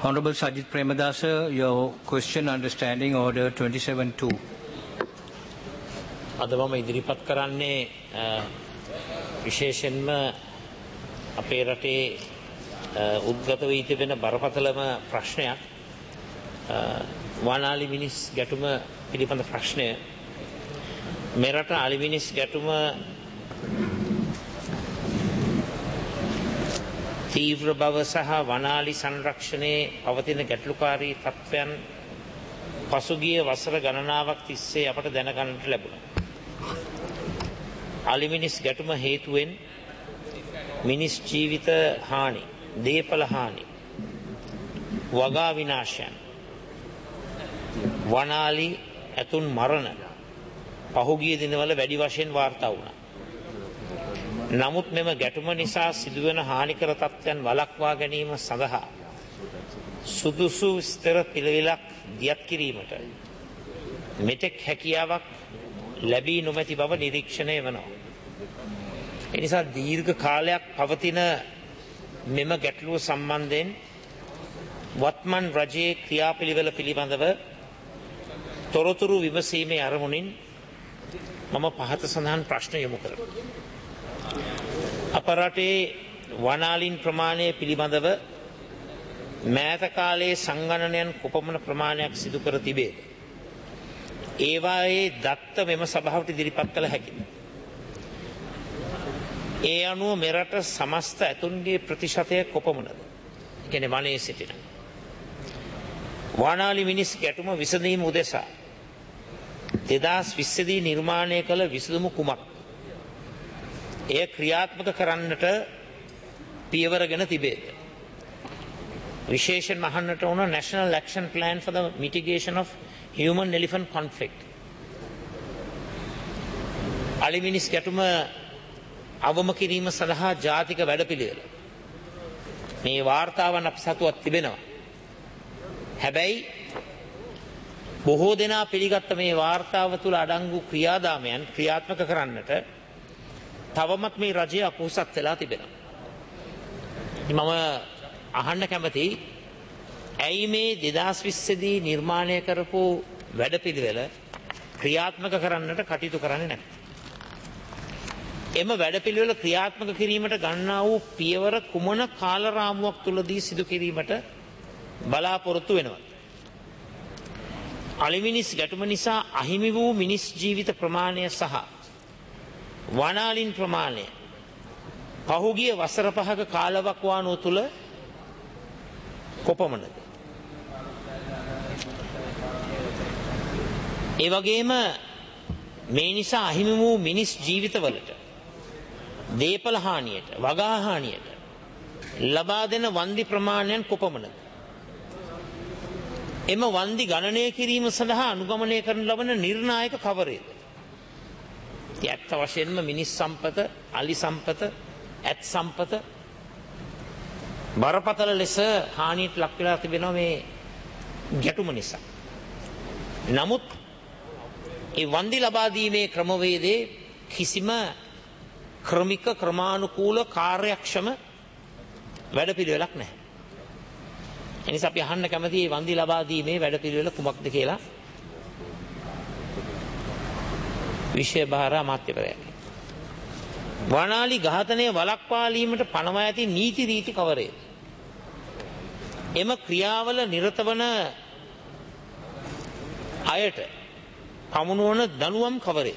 Honorable Sajid Premadasa, your question understanding order 27-2. අද මම ඉදිරිපත් කරන්නේ විශේෂයෙන්ම අපේ රටේ උද්ගත වී තිබෙන බරපතලම ප්‍රශ්නයක් වනාලි මිනිස් ගැටුම පිළිබඳ ප්‍රශ්නය. මෙරට අලි මිනිස් ගැටුම තීව්‍ර බව සහ වනාලි සංරක්ෂණයේ පවතින ගැටලුකාරී තත්ත්වයන් පසුගිය වසර ගණනාවක් තිස්සේ අපට දැනගන්නට ලැබුණා. අලි මිනිස් ගැටුම හේතුවෙන් මිනිස් ජීවිත හානි, දේපල හානි, වගා විනාශයන්, වනාලි ඇතුන් මරණ පහුගිය දිනවල වැඩි වශයෙන් වාර්තා වුණා. නමුත් මෙම ගැටුම නිසා සිදුවන හානිකර තත්ත්වයන් වළක්වා ගැනීම සඳහා සුදුසු ස්ථිර පිළිවෙලක් දියත් කිරීමට මෙතෙක් හැකියාවක් ලැබී නොමැති බව නිරීක්ෂණය වෙනවා. ඒ නිසා දීර්ඝ කාලයක් පවතින මෙම ගැටලුව සම්බන්ධයෙන් වත්මන් රජයේ ක්‍රියාපිළිවෙල පිළිබඳව තොරතුරු විමසීමේ අරමුණින් මම පහත සඳහන් ප්‍රශ්න යොමු කරනවා. අප රටේ වනාලින් ප්‍රමාණය පිළිබඳව මෑත කාලයේ සංගණනයන් කොපමණ ප්‍රමාණයක් සිදු කර තිබේද? ඒවායේ දත්ත මෙම සභාවට ඉදිරිපත් කළ හැකිද? ඒ අනුව මෙරට සමස්ත ඇතුන්ගේ ප්‍රතිශතය කොපමණද? කියන්නේ වනයේ සිටින වනාලි මිනිස් ගැටුම විසඳීම උදෙසා 2020 දී නිර්මාණය කළ විසඳුම කුමක්? එය ක්‍රියාත්මක කරන්නට පියවරගෙන තිබේද? විශේෂයෙන් අහන්නට ඕන National Action Plan for the Mitigation of Human Elephant Conflict. අලි මිනිස් ගැටුම අවම කිරීම සඳහා ජාතික වැඩපිළිවෙල. මේ වාර්තාවන් අප සතුවත් තිබෙනවා. හැබැයි බොහෝ දෙනා පිළිගත්ත මේ වාර්තාව තුළ අඩංගු ක්‍රියාදාමයන් ක්‍රියාත්මක කරන්නට තවමත් මේ රජය අපොහොසත් වෙලා තිබෙනවා. මම අහන්න කැමති ඇයි මේ 2020 දී නිර්මාණය කරපු වැඩපිළිවෙල ක්‍රියාත්මක කරන්නට කටයුතු කරන්නේ නැහැ? එම වැඩපිළිවෙල ක්‍රියාත්මක කිරීමට ගන්නා වූ පියවර කුමන කාල රාමුවක් තුලදී සිදු කිරීමට බලාපොරොත්තු වෙනවද? අලි මිනිස් ගැටුම නිසා අහිමි වූ මිනිස් ජීවිත ප්‍රමාණය සහ වනාලින් ප්‍රමාණය පහුගිය වසර 5ක කාලවකවානුව තුල කොපමණද? ඒ වගේම මේ නිසා අහිමි වූ මිනිස් ජීවිතවලට, දේපල හානියට, වගා හානියට ලබා දෙන වන්දි ප්‍රමාණයන් කොපමණද? එම වන්දි ගණනය කිරීම සඳහා අනුගමනය කරන ලබන නිර්ණායක කවරේද? ඇත්ත වශයෙන්ම මිනිස් සම්පත, අලි සම්පත, ඇත් සම්පත බරපතල ලෙස හානියට ලක් වෙලා තිබෙනවා මේ ගැටුම නිසා. නමුත් ඒ වන්දි ලබා දීමේ ක්‍රමවේදයේ කිසිම ක්‍රමික, ක්‍රමානුකූල, කාර්යක්ෂම වැඩපිළිවෙලක් නැහැ. එනිසා අපි අහන්න කැමති මේ වන්දි ලබා දීමේ වැඩපිළිවෙල කුමක්ද කියලා විෂය භාර අමාත්‍යවරයාගේ. වනාලි ඝාතනය වළක්වාලීමට පනවා ඇති නීති රීති කවරේද? එම ක්‍රියාවල නිරත වන අයට පමුණුවන දනුවම් කවරේද?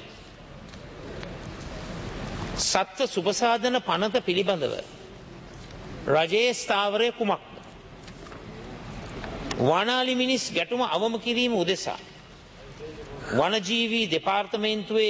සත්ත්ව සුබසාධන පනත පිළිබඳව රජයේ ස්ථාවරය කුමක්ද? වනාලි මිනිස් ගැටුම අවම කිරීම උදෙසා වනජීවී දෙපාර්තමේන්තුවේ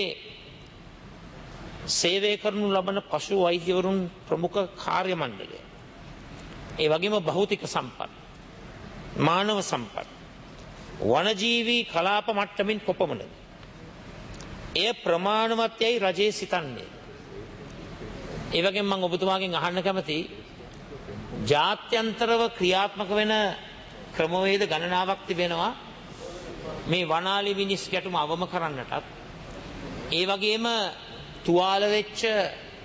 සේවය කරනු ලබන පශු වෛද්‍යවරුන් ප්‍රමුඛ කාර්ය මණ්ඩලය, ඒ වගේම භෞතික සම්පත්, මානව සම්පත්, වනජීවී කලාප මට්ටමින් කොපමණද? එය ප්‍රමාණවත් යයි රජයේ සිතන්නේ. ඒ වගේම මම ඔබතුමාගෙන් අහන්න කැමති ජාත්‍යන්තරව ක්‍රියාත්මක වෙන ක්‍රමවේද ගණනාවක් තිබෙනවා මේ වනාලි මිනිස් ගැටුම අවම කරන්නටත්, ඒ වගේම තුවාල වෙච්ච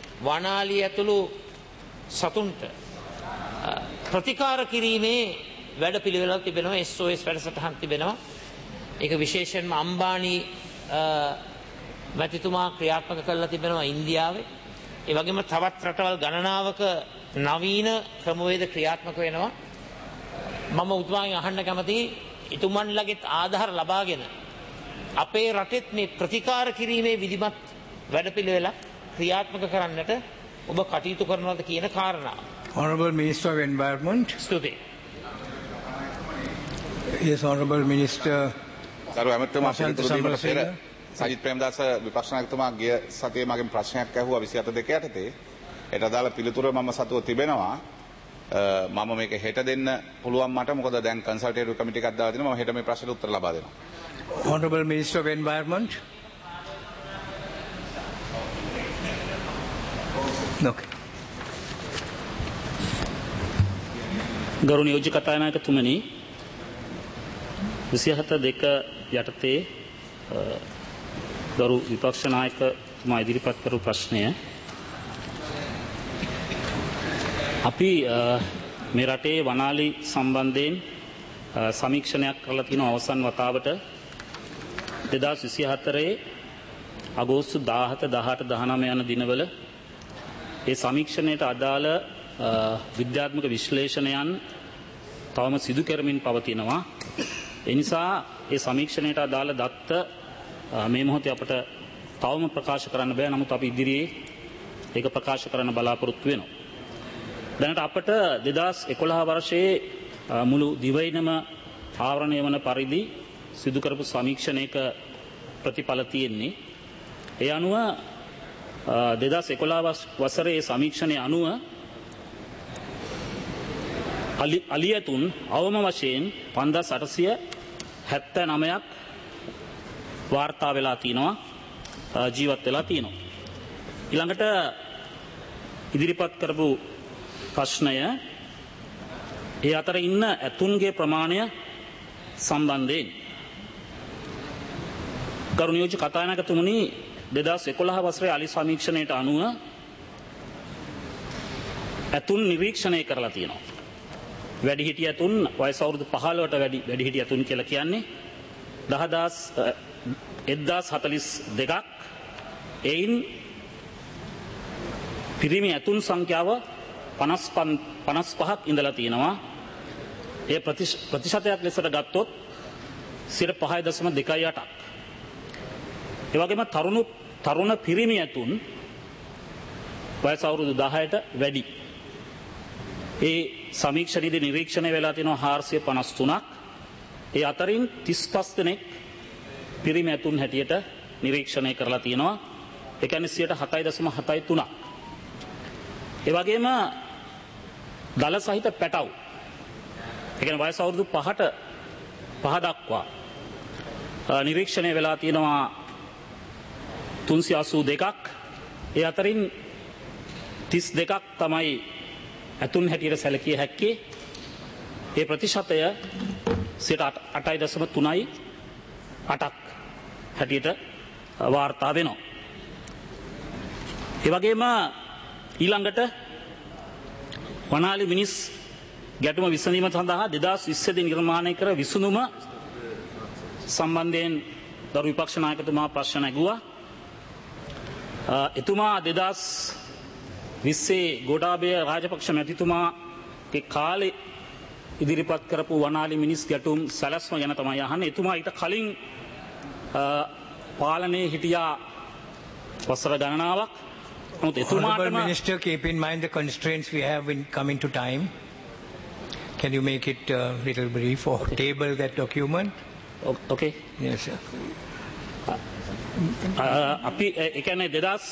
වනාලි ඇතුළු සතුන්ට ප්‍රතිකාර කිරීමේ වැඩපිළිවෙළක් තිබෙනවා, SOS වැඩසටහන් තිබෙනවා. ඒක විශේෂයෙන්ම අම්බානි මැතිතුමා ක්‍රියාත්මක කරලා තිබෙනවා ඉන්දියාවේ. ඒ වගේම තවත් රටවල් ගණනාවක නවීන ක්‍රමවේද ක්‍රියාත්මක වෙනවා. මම උතුමාගෙන් අහන්න කැමතියි ඉතුමන්ලගෙත් ආධාර ලබාගෙන අපේ රටෙත් මේ ප්‍රතිකාර කිරීමේ විධිමත් වැඩපිළිවෙලක් ක්‍රියාත්මක කරන්නට ඔබ කටයුතු කරනවාද කියන කාරණාව. Honorable Minister of Environment. ස්තුතියි. Yes, Honorable Minister. ගරු ඇමතිතුමා පිළිතුරු දීමට පෙර සජිත් ප්‍රේමදාස විපක්ෂ නායකතුමා ගිය සතියේ මගෙන් ප්‍රශ්නයක් ඇහුවා 27 යටතේ. ඒට අදාළ පිළිතුර මම සතුව තිබෙනවා. මම මේක හෙට දෙන්න පුළුවන් මට මොකද දැන් කන්සල්ටේටිව් කමිටි එකක් දාලා තිනවා. මම හෙට මේ ප්‍රශ්නෙට උත්තර ලබා දෙනවා. Honorable Minister of Environment. Okay. ගරු නියෝජ්‍ය කතානායකතුමනි 27(2) යටතේ ගරු විපක්ෂ නායකතුමා ඉදිරිපත් කරපු ප්‍රශ්නය අපි මේ රටේ වනාලි සම්බන්ධයෙන් සමීක්ෂණයක් කරලා තියෙන අවසන් වතාවට 2024 අගෝස්තු 17 18 19 යන දිනවල ඒ සමීක්ෂණයට අදාළ විද්‍යාත්මක විශ්ලේෂණයන් තවම සිදු කරමින් පවතිනවා. ඒ නිසා ඒ සමීක්ෂණයට අදාළ දත්ත මේ මොහොතේ අපට තවම ප්‍රකාශ කරන්න බෑ. නමුත් අපි ඉදිරියේ ඒක ප්‍රකාශ කරන්න බලාපොරොත්තු වෙනවා. දැනට අපට 2011 වර්ෂයේ මුළු දිවයිනම ආවරණය වන පරිදි සිදු කරපු සමීක්ෂණයක ප්‍රතිඵල තියෙන්නේ. ඒ අනුව 2011 වසරේ සමීක්ෂණය අනුව අලියතුන් අවම වශයෙන් 5879ක් වාර්තා වෙලා තිනවා, ජීවත් වෙලා තිනවා. ඊළඟට ඉදිරිපත් කරපු ප්‍රශ්නය ඒ අතර ඉන්න ඇතුන්ගේ ප්‍රමාණය සම්බන්ධයෙන් ගරු නියෝජ්‍ය කතානායකතුමනි 2011 වසරේ අලි සමීක්ෂණයට අනුව ඇතුන් නිරීක්ෂණය කරලා තියෙනවා. වැඩිහිටිය ඇතුන් වයස අවුරුදු 15ට වැඩි වැඩිහිටිය ඇතුන් කියලා කියන්නේ 1042ක්. එයින් පිරිමි ඇතුන් සංඛ්‍යාව 55ක් ඉඳලා තියෙනවා. ඒ ප්‍රතිශතයක් ලෙසට ගත්තොත් 5.28ක්. ඒ වගේම තරුණ පිරිමි ඇතුන් වයස අවුරුදු 10ට වැඩි. ඒ සමීක්ෂණයේදී නිරීක්ෂණය වෙලා තියෙනවා 453ක්. ඒ අතරින් 35 දෙනෙක් පිරිමි ඇතුන් හැටියට නිරීක්ෂණය කරලා තියෙනවා. ඒ කියන්නේ 7.73ක්. ඒ වගේම දල සහිත පැටව්. ඒ කියන්නේ වයස අවුරුදු 5 දක්වා නිරීක්ෂණය වෙලා තියෙනවා 382ක්. ඒ අතරින් 32ක් තමයි ඇතුන් හැටියට සැලකිය හැක්කේ. ඒ ප්‍රතිශතය 8.38ක් හැටියට වාර්තා වෙනවා. ඒ වගේම ඊළඟට වනාලි මිනිස් ගැටුම විසඳීම සඳහා 2020 දී නිර්මාණය කර විසඳුම සම්බන්ධයෙන් දරු විපක්ෂ නායකතුමා ප්‍රශ්න නැගුවා. එතුමා 2020 ගෝඨාභය රාජපක්ෂ මැතිතුමාගේ කාලේ ඉදිරිපත් කරපු වනාලි මිනිස් ගැටුම් සැලැස්ම ගැන තමයි අහන්නේ. එතුමා ඊට කලින් පාලනයේ හිටියා වසර ගණනාවක්. Honorable Minister, keep in mind the constraints we have in coming to time. Can you make it a little brief or table that document? Okay. Yes, sir. අපි ඒ කියන්නේ 2000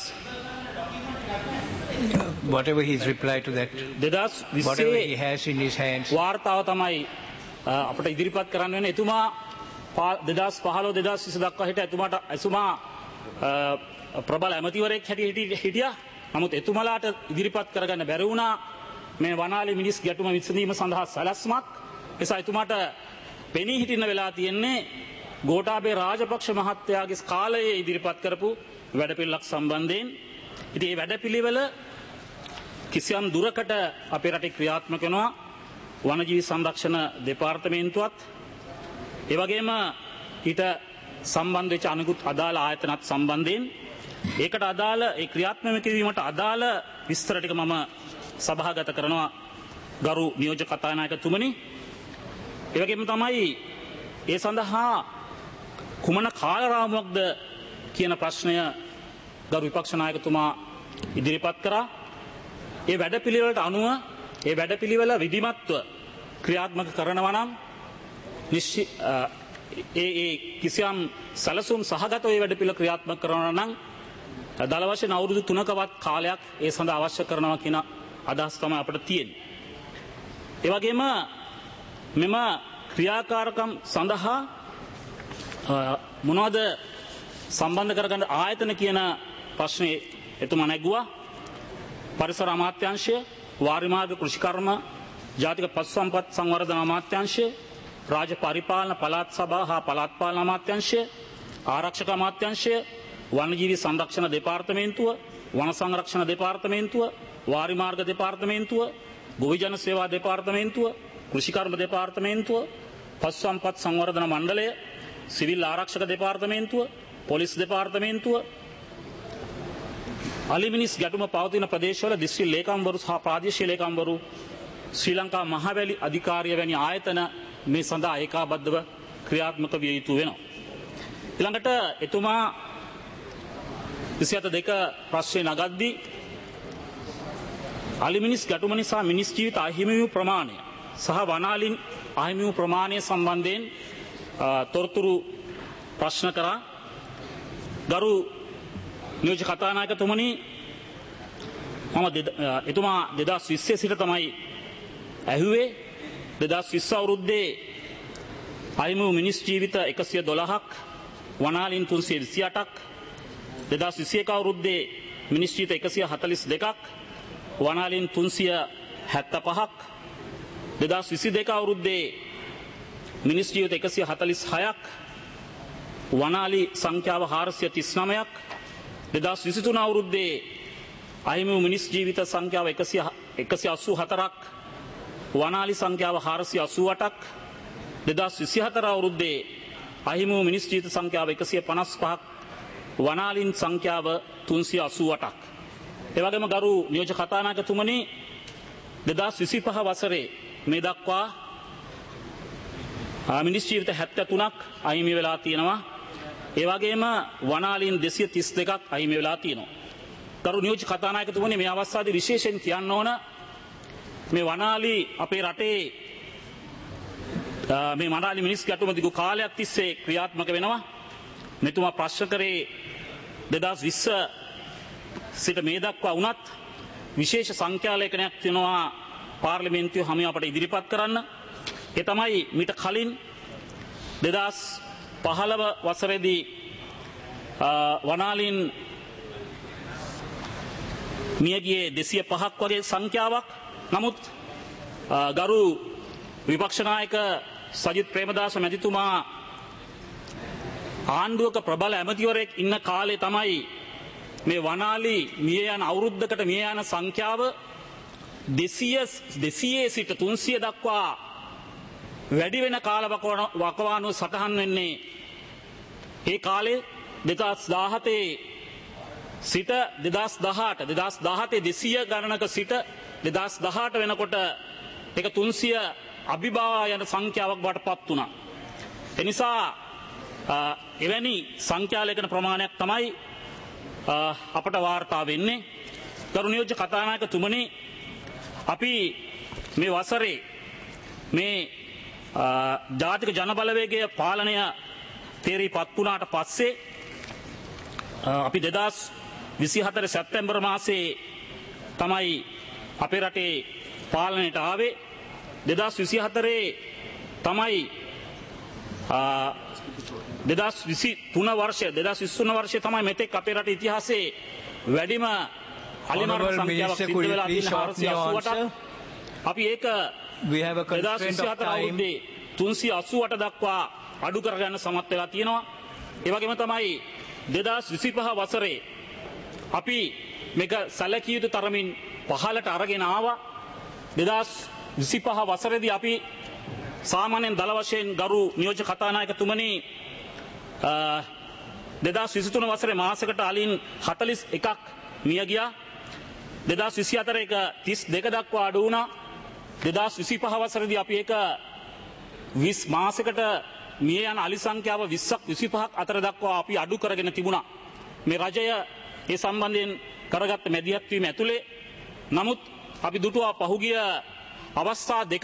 whatever his reply to that, whatever he has in his hands. වාර්තාව තමයි අපිට ඉදිරිපත් කරන්න වෙන්නේ. එතුමා 2015 2020 දක්වා එතුමා ප්‍රබල ඇමතිවරයෙක් හැටියට හිටියා. නමුත් එතුමලාට ඉදිරිපත් කරගන්න බැරි වුණා මේ වනාලි මිනිස් ගැටුම විසඳීම සඳහා සැලැස්මක්. එසා එතුමාට පෙනී හිටින්න වෙලා තියෙන්නේ ගෝඨාභය රාජපක්ෂ මහත්තයාගේ කාලයේ ඉදිරිපත් කරපු වැඩපිළිවෙලක් සම්බන්ධයෙන්. ඉතින් මේ වැඩපිළිවෙල කිසියම් දුරකට අපේ රටේ ක්‍රියාත්මක වෙනවා. වනජීවි සංරක්ෂණ දෙපාර්තමේන්තුවත් ඒ වගේම ඊට සම්බන්ධ වෙච්ච අනිකුත් අදාළ ආයතනත් සම්බන්ධයෙන් ඒකට අදාළ ඒ ක්‍රියාත්මක කිරීමට අදාළ විස්තර ටික මම සභාගත කරනවා ගරු නියෝජ්‍ය කතානායකතුමනි. ඒ වගේම තමයි ඒ සඳහා කුමන කාල රාමුවක්ද කියන ප්‍රශ්නය ගරු විපක්ෂ නායකතුමා ඉදිරිපත් කරා. ඒ වැඩපිළිවෙලට අනුව ඒ වැඩපිළිවෙල විධිමත්ව ක්‍රියාත්මක කරනවා නම් ඒ කිසියම් සැලසුම් සහගත ඒ වැඩපිළිවෙල ක්‍රියාත්මක කරනවා නම් දල වශයෙන් අවුරුදු 3කවත් කාලයක් ඒ සඳහා අවශ්‍ය කරනවා කියන අදහස් තමයි අපිට තියෙන්නේ. ඒ වගේම මෙම ක්‍රියාකාරකම් සඳහා මොනවද සම්බන්ධ කරගන්න ආයතන කියන ප්‍රශ්නේ එතුමා නැගුවා. පරිසර අමාත්‍යාංශය, වාරි මාර්ග කෘෂිකර්ම, ජාතික පශු සම්පත් සංවර්ධන අමාත්‍යාංශය, රාජ්‍ය පරිපාලන පළාත් සභා හා පළාත් පාලන අමාත්‍යාංශය, ආරක්ෂක අමාත්‍යාංශය, වනජීවි සංරක්ෂණ දෙපාර්තමේන්තුව, වන සංරක්ෂණ දෙපාර්තමේන්තුව, වාරි මාර්ග දෙපාර්තමේන්තුව, ගොවි ජන සේවා දෙපාර්තමේන්තුව, කෘෂිකර්ම දෙපාර්තමේන්තුව, පශු සම්පත් සංවර්ධන මණ්ඩලය, සිවිල් ආරක්ෂක දෙපාර්තමේන්තුව, පොලිස් දෙපාර්තමේන්තුව, අලිමිනිස් ගැටුම පවතින ප්‍රදේශවල දිස්ත්‍රික් ලේකම්වරු සහ ප්‍රාදේශීය ලේකම්වරු, ශ්‍රී ලංකා මහවැලි අධිකාරිය වැනි ආයතන මේ සඳහා ඒකාබද්ධව ක්‍රියාත්මක විය යුතු වෙනවා. ඊළඟට එතුමා 27.2 ප්‍රශ්නේ නගද්දී අලිමිනිස් ගැටුම නිසා මිනිස් ජීවිත අහිමි වූ ප්‍රමාණය සහ වනාලින් අහිමි වූ ප්‍රමාණය සම්බන්ධයෙන් තොරතුරු ප්‍රශ්න කරා. ගරු නියෝජ්‍ය කතානායකතුමනි, මම එතුමා 2020 සිට තමයි ඇහුවේ. 2020 අවුරුද්දේ අහිමි වූ මිනිස් ජීවිත 112ක්, වනාලින් 328ක්, 2021 අවුරුද්දේ මිනිස් ජීවිත 142ක්, වනාලින් 375ක්, 2022 අවුරුද්දේ මිනිස් ජීවිත 146ක්, වනාලි සංඛ්‍යාව 439ක්, 2023 අවුරුද්දේ අහිමි වූ මිනිස් ජීවිත සංඛ්‍යාව 184ක්, වනාලි සංඛ්‍යාව 488ක්, 2024 අවුරුද්දේ අහිමි වූ මිනිස් ජීවිත සංඛ්‍යාව 155ක්, වනාලින් සංඛ්‍යාව 388ක්. ඒ වගේම ගරු නියෝජ්‍ය කතානායකතුමනි, 2025 වසරේ මේ දක්වා මිනිස් ජීවිත 73ක් අහිමි වෙලා තියෙනවා. ඒ වගේම වනාලින් 232ක් අහිමි වෙලා තියෙනවා. ගරු නියෝජ්‍ය කතානායකතුමනි, මේ අවස්ථාවේ විශේෂයෙන් කියන්න ඕන මේ වනාලි අපේ රටේ මේ වනාලි මිනිස් ගැටුම දිගු කාලයක් තිස්සේ ක්‍රියාත්මක වෙනවා. මෙතුමා ප්‍රශ්න කරේ 2020 සිට මේ දක්වා වුණත් විශේෂ සංඛ්‍යාලේඛනයක් තියෙනවා පාර්ලිමේන්තුවේ හැම අපට ඉදිරිපත් කරන්න. ඒ තමයි මීට කලින් 2015 වසරේදී වනාලින් මියගියේ 205ක් වගේ සංඛ්‍යාවක්. නමුත් ගරු විපක්ෂ නායක සජිත් ප්‍රේමදාස මැතිතුමා ආණ්ඩුවක ප්‍රබල ඇමතිවරයෙක් ඉන්න කාලේ තමයි මේ වනාලි මිය යන අවුරුද්දකට මිය යන සංඛ්‍යාව 200 සිට 300 දක්වා වැඩි වෙන කාල වකවානුව සටහන් වෙන්නේ ඒ කාලේ 2017 සිට 2018 200 ගණනක සිට 2018 වෙනකොට ඒක 300 අභිභවා යන සංඛ්‍යාවක් බවට පත් වුණා. එනිසා එවැනි සංඛ්‍යාලේඛන ප්‍රමාණයක් තමයි අපට වාර්තා වෙන්නේ. ගරු නියෝජ්‍ය කතානායකතුමනි, අපි මේ වසරේ මේ ජාතික ජනබලවේගය පාලනය තේරීපත් වුණාට පස්සේ අපි 2024 සැප්තැම්බර් මාසයේ තමයි අපේ රටේ පාලනයට ආවේ. 2024 තමයි 2023 වර්ෂයේ තමයි මෙතෙක් අපේ රට ඉතිහාසයේ වැඩිම අලිමරණ සංඛ්‍යාවක් සිද්ධ වෙලා තියෙන 488ක්. අපි ඒක 2024 අවුරුද්දේ 388 දක්වා අඩු කරගන්න සමත් වෙලා තියෙනවා. ඒ වගේම තමයි 2025 වසරේ අපි මේක සැලකිය යුතු තරමින් පහළට අරගෙන ආවා. 25 වසරේදී අපි සාමාන්‍යයෙන් දල වශයෙන් ගරු නියෝජ්‍ය කතානායකතුමනි 2023 වසරේ මාසයකට අලින් 41ක් මිය ගියා. 2024 එක 32 දක්වා අඩු වුණා. 2025 වසරේදී අපි ඒක 20 මාසයකට මිය යන අලි සංඛ්‍යාව 20ක් 25ක් අතර දක්වා අපි අඩු කරගෙන තිබුණා. මේ රජය ඒ සම්බන්ධයෙන් කරගත්ත මැදිහත් වීම ඇතුලේ නමුත් අපි දුටුවා පහුගිය අවස්ථා දෙකක්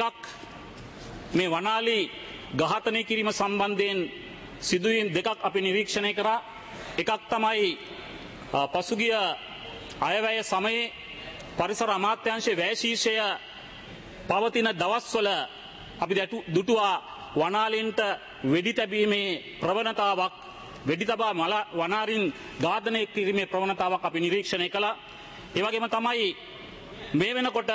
මේ වනාලි ඝාතනය කිරීම සම්බන්ධයෙන් සිදුවීම් දෙකක් අපි නිරීක්ෂණය කරා. එකක් තමයි පසුගිය අයවැය සමයේ පරිසර අමාත්‍යාංශයේ වැය ශීර්ෂය පවතින දවස්වල අපි දුටුවා වනාලින්ට වෙඩි තැබීමේ ප්‍රවණතාවක් වෙඩි තබා වනාරින් ඝාතනය කිරීමේ ප්‍රවණතාවක් අපි නිරීක්ෂණය කළා. ඒ වගේම තමයි මේ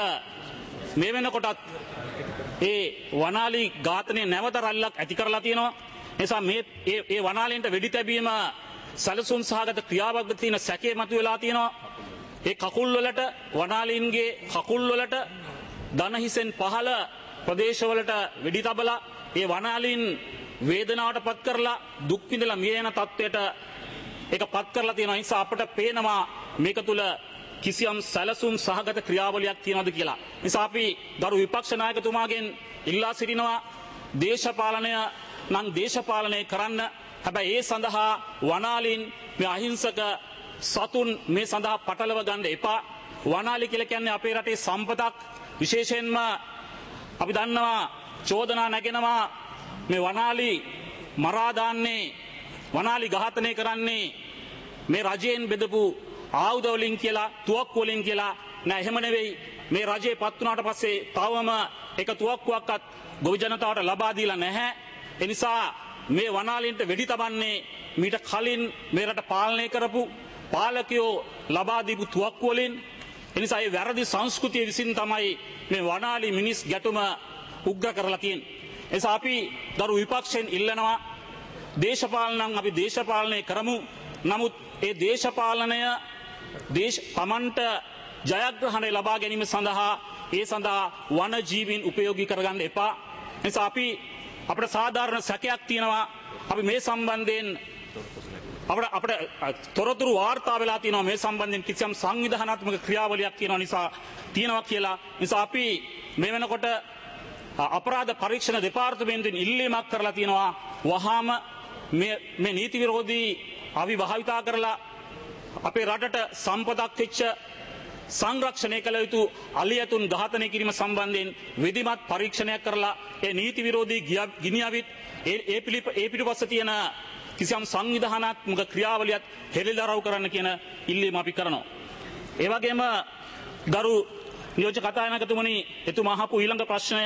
වෙනකොටත් ඒ වනාලි ඝාතනයේ නැවත රැල්ලක් ඇති කරලා තියෙනවා. නිසා ඒ වනාලින්ට වෙඩි තැබීම සැලසුම් සහගත ක්‍රියාවක් තියෙන සැකේ මතුවලා තියෙනවා. ඒ කකුල් වලට වනාලින්ගේ කකුල් වලට දන හිසෙන් පහළ ප්‍රදේශවලට වෙඩි තබලා ඒ වනාලින් වේදනාවට පත් කරලා දුක් විඳලා මිය යන තත්ත්වයට ඒක පත් කරලා තියෙනවා. නිසා අපට පේනවා මේක තුල කිසියම් සැලසුම් සහගත ක්‍රියාවලියක් තියනවද කියලා. නිසා අපි ගරු විපක්ෂ නායකතුමාගෙන් ඉල්ලා සිටිනවා දේශපාලනය නම් දේශපාලනය කරන්න. හැබැයි ඒ සඳහා වනාලින් මේ අහිංසක සතුන් මේ සඳහා පටලව ගන්න එපා. වනාලි කියලා කියන්නේ අපේ රටේ සම්පතක්. විශේෂයෙන්ම අපි දන්නවා චෝදනා නැගෙනවා මේ වනාලි මරා දාන්නේ වනාලි ඝාතනය කරන්නේ මේ රජයෙන් බෙදපු ආයුධ වලින් කියලා තුවක්කු වලින් කියලා නෑ. එහෙම නෙවෙයි. මේ රජේ පත් වුණාට පස්සේ තවම එක තුවක්කුවක්වත් ගොවි ජනතාවට ලබා දීලා නැහැ. ඒ නිසා මේ වනාලින්ට වෙඩි තබන්නේ මීට කලින් මේ රට පාලනය කරපු පාලකයෝ ලබා දීපු තුවක්කු වලින්. ඒ නිසා මේ වැරදි සංස්කෘතිය විසින් තමයි මේ වනාලි මිනිස් ගැටුම උග්‍ර කරලා තියෙන්නේ. ඒ නිසා අපි දරු විපක්ෂයෙන් ඉල්ලනවා දේශපාලනං අපි දේශපාලනය කරමු. නමුත් ඒ දේශපාලනය තමන්ට ජයග්‍රහණය ලබා ගැනීම සඳහා ඒ සඳහා වන ජීවීන් උපයෝගී කරගන්න එපා. නිසා අපිට සාධාරණ සැකයක් තියෙනවා. අපි මේ සම්බන්ධයෙන් අපිට තොරතුරු වාර්තා වෙලා තියෙනවා මේ සම්බන්ධයෙන් කිසියම් සංවිධානාත්මක ක්‍රියාවලියක් තියෙනවා කියලා. නිසා අපි මේ වෙනකොට අපරාධ පරීක්ෂණ දෙපාර්තමේන්තුවෙන් ඉල්ලීමක් කරලා තියෙනවා වහාම මේ නීති විරෝධී අවි භාවිතා කරලා අපේ රටට සම්පතක් වෙච්ච සංරක්ෂණය කළ යුතු අලියතුන් ඝාතනය කිරීම සම්බන්ධයෙන් විධිමත් පරීක්ෂණයක් කරලා ඒ නීති විරෝධී ගිනියවිත් ඒ පිටුපස්ස තියෙන කිසියම් සංවිධානාත්මක ක්‍රියාවලියත් හෙළිදරව් කරන්න කියන ඉල්ලීම අපි කරනවා. ඒ වගේම ගරු නියෝජ්‍ය කතානායකතුමනි එතුමා අහපු ඊළඟ ප්‍රශ්නය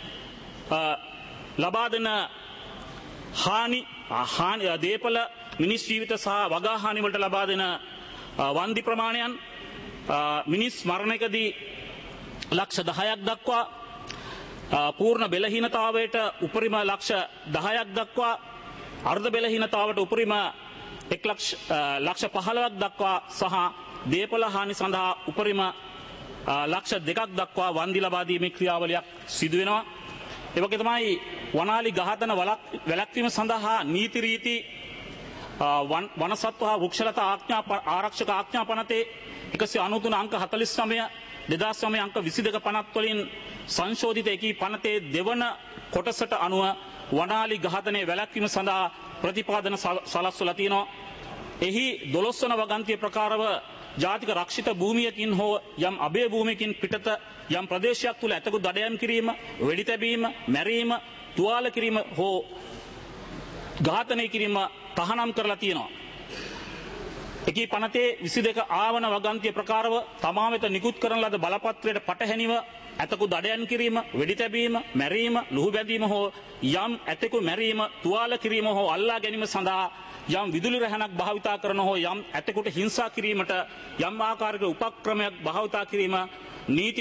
ලබා දෙන හානි දේපල මිනිස් ජීවිත සහ වගා හානි වලට ලබා දෙන වන්දි ප්‍රමාණයන් මිනිස් මරණයකදී ලක්ෂ 10ක් දක්වා පූර්ණ බෙලහීනතාවයට උපරිම ලක්ෂ 10ක් දක්වා අර්ධ බෙලහීනතාවට උපරිම ලක්ෂ 15ක් දක්වා සහ දේපල හානි සඳහා උපරිම ලක්ෂ 2ක් දක්වා වන්දි ලබා දීමේ ක්‍රියාවලියක් සිදු වෙනවා. ඒ වගේ තමයි වනාලි ඝාතන වැළැක්වීම සඳහා නීති රීති වනසත්ව හා වෘක්ෂලතා ආරක්ෂක ආඥා පනතේ 193 අංක 49 2009 අංක 22 පනත් වලින් සංශෝධිත එකී පනතේ දෙවන කොටසට අනුව වනාලි ඝාතනයේ වැළැක්වීම සඳහා ප්‍රතිපාදන සලස්වලා තියෙනවා. එහි 12 වන වගන්තිය ප්‍රකාරව ජාතික රක්ෂිත භූමියකින් හෝ යම් අභය භූමියකින් පිටත යම් ප්‍රදේශයක් තුල ඇතකු දඩයම් කිරීම, වෙඩි තැබීම, මැරීම, තුවාල කිරීම හෝ ඝාතනය කිරීම තහනම් කරලා තියෙනවා. එකී පනතේ 22 ආවන වගන්තිය ප්‍රකාරව තමා වෙත නිකුත් කරන ලද බලපත්‍රයට පටහැනිව ඇතකු දඩයම් කිරීම, වෙඩි තැබීම, මැරීම, ලුහු බැඳීම හෝ යම් ඇතකු මැරීම, තුවාල කිරීම හෝ අල්ලා ගැනීම සඳහා යම් විදුලි රැහැනක් භාවිතා කරන හෝ යම් ඇතෙකුට හිංසා කිරීමට යම් ආකාරයක උපක්‍රමයක් භාවිතා කිරීම නීති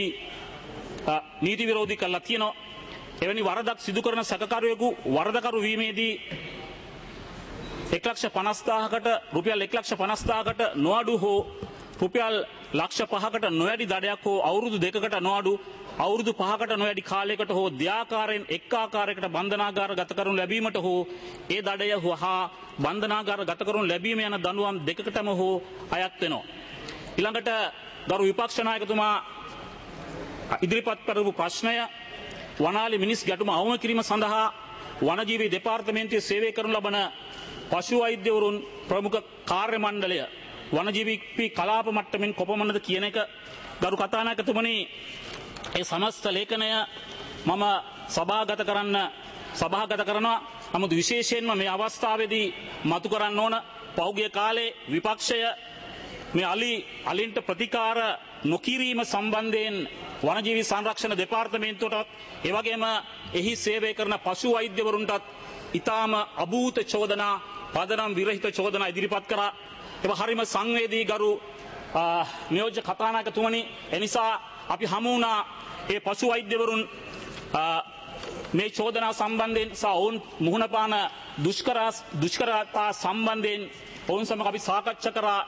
විරෝධී කරලා තියෙනවා. එවැනි වරදක් සිදු කරන සැකකරුවෙකු වරදකරු වීමේදී 1,50,000කට රුපියල් 1,50,000කට නොඅඩු හෝ රුපියල් ලක්ෂ 5කට නොවැඩි දඩයක් හෝ අවුරුදු 2කට නොඅඩු අවුරුදු 5කට නොවැඩි කාලයකට හෝ දෙආකාරයෙන් එක් ආකාරයකට බන්ධනාගාර ගත කරනු ලැබීමට හෝ ඒ දඩය හා බන්ධනාගාර ගත කරනු ලැබීම යන දඬුවම් දෙකකටම හෝ අයත් වෙනවා. ඊළඟට ගරු විපක්ෂ නායකතුමා ඉදිරිපත් කරපු ප්‍රශ්නය වනාලි මිනිස් ගැටුම අවම කිරීම සඳහා වනජීවී දෙපාර්තමේන්තුවේ සේවය කරනු ලබන පශු වෛද්‍යවරුන් ප්‍රමුඛ කාර්ය මණ්ඩලය වනජීවී කලාප මට්ටමින් කොපමණද කියන එක ගරු කතානායකතුමනි ඒ සමස්ත ලේඛනය මම සභාගත කරනවා. නමුත් විශේෂයෙන්ම මේ අවස්ථාවේදී මතු කරන්න ඕන පෞද්ගලික කාලේ විපක්ෂය මේ අලින්ට ප්‍රතිකාර නොකිරීම සම්බන්ධයෙන් වනජීවී සංරක්ෂණ දෙපාර්තමේන්තුවටත් ඒ වගේම එහි සේවය කරන පශු වෛද්‍යවරුන්ටත් ඊටාම අභූත චෝදනා පදනම් විරහිත චෝදනා ඉදිරිපත් කරා. ඒක හරිම සංවේදී ගරු නියෝජ්‍ය කතානායකතුමනි. එනිසා අපි හමු වුණා ඒ පශු වෛද්‍යවරුන් මේ චෝදනා සම්බන්ධයෙන් සහ ඔවුන් මුහුණ පාන දුෂ්කරතා සම්බන්ධයෙන් ඔවුන් සමග අපි සාකච්ඡා කරා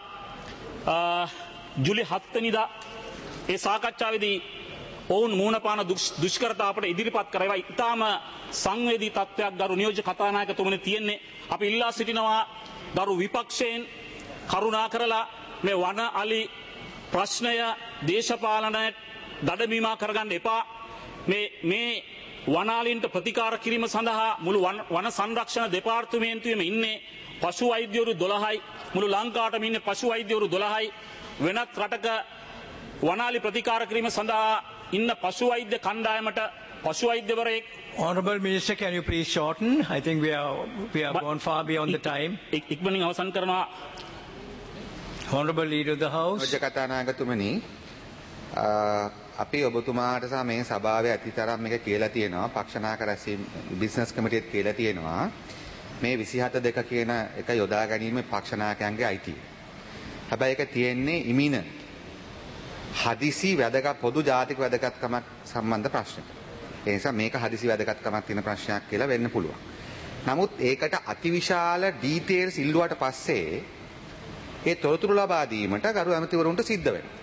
ජුලි 7 වෙනිදා. ඒ සාකච්ඡාවේදී ඔවුන් මුහුණ පාන දුෂ්කරතා අපට ඉදිරිපත් කරේවා. ඊටාම සංවේදී තත්ත්වයක් ගරු නියෝජ්‍ය කතානායකතුමනි තියෙන්නේ. අපි ඉල්ලා සිටිනවා ගරු විපක්ෂයෙන් කරුණා කරලා මේ වන අලි ප්‍රශ්නය දේශපාලනයට දඩමීමා කරගන්න එපා. මේ වනාලින්ට ප්‍රතිකාර කිරීම සඳහා මුළු වන සංරක්ෂණ දෙපාර්තමේන්තුවේම ඉන්නේ පශු වෛද්‍යවරු 12යි. මුළු ලංකාවටම ඉන්නේ පශු වෛද්‍යවරු 12යි. වෙනත් රටක වනාලි ප්‍රතිකාර කිරීම සඳහා ඉන්න පශු වෛද්‍ය කණ්ඩායමට පශු වෛද්‍යවරයෙක්. Honorable Minister, can you please shorten? I think we are gone far beyond the time. ඉක්මනින් අවසන් කරනවා. Honorable Leader of the House. රජ කතානායකතුමනි, අපි ඔබතුමාට සහ මේ සභාවේ අතිතරම් මේක කියලා තියෙනවා. පක්ෂනායක රැස්වීම බිස්නස් කමිටියේත් කියලා තියෙනවා. මේ 27.2 කියන එක යොදා ගැනීම පක්ෂනායකයන්ගේ අයිතිය. හැබැයි ඒක තියෙන්නේ ඉමින හදිසි වැදගත් පොදු ජාතික වැදගත්කමක් සම්බන්ධ ප්‍රශ්නයක්. ඒ නිසා මේක හදිසි වැදගත්කමක් තියෙන ප්‍රශ්නයක් කියලා වෙන්න පුළුවන්. නමුත් ඒකට අතිවිශාල ඩීටේල්ස් ඉල්ලුවාට පස්සේ ඒ තොරතුරු ලබා දීමට ගරු ඇමතිවරුන්ට සිද්ධ වෙනවා.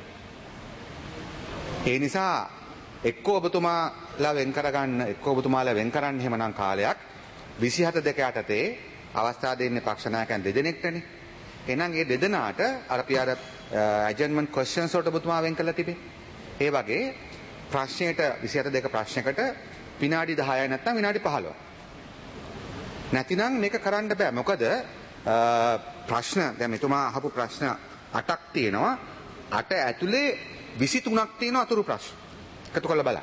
ඒ නිසා එක්කෝ ඔබතුමාලා වෙන් කරන්න එහෙමනම් කාලයක් 27.2 යටතේ අවස්ථා දෙන්නේ පක්ෂ නායකයන් දෙදෙනෙක්ටනේ. එහෙනම් ඒ දෙදෙනාට අපි අර ඇජන්මන්ට් ක්වෙස්චන්ස් වලට ඔබතුමා වෙන් කරලා තිබේ. ඒ වගේ ප්‍රශ්නයට 27.2 ප්‍රශ්නයකට විනාඩි 10යි නැත්නම් විනාඩි 15යි. නැතිනම් මේක කරන්න බෑ. මොකද ප්‍රශ්න දැන් මෙතුමා අහපු ප්‍රශ්න 8ක් තියෙනවා. 8 ඇතුලේ 23ක් තියෙනවා අතුරු ප්‍රශ්න. එකතු කරලා බලන්න.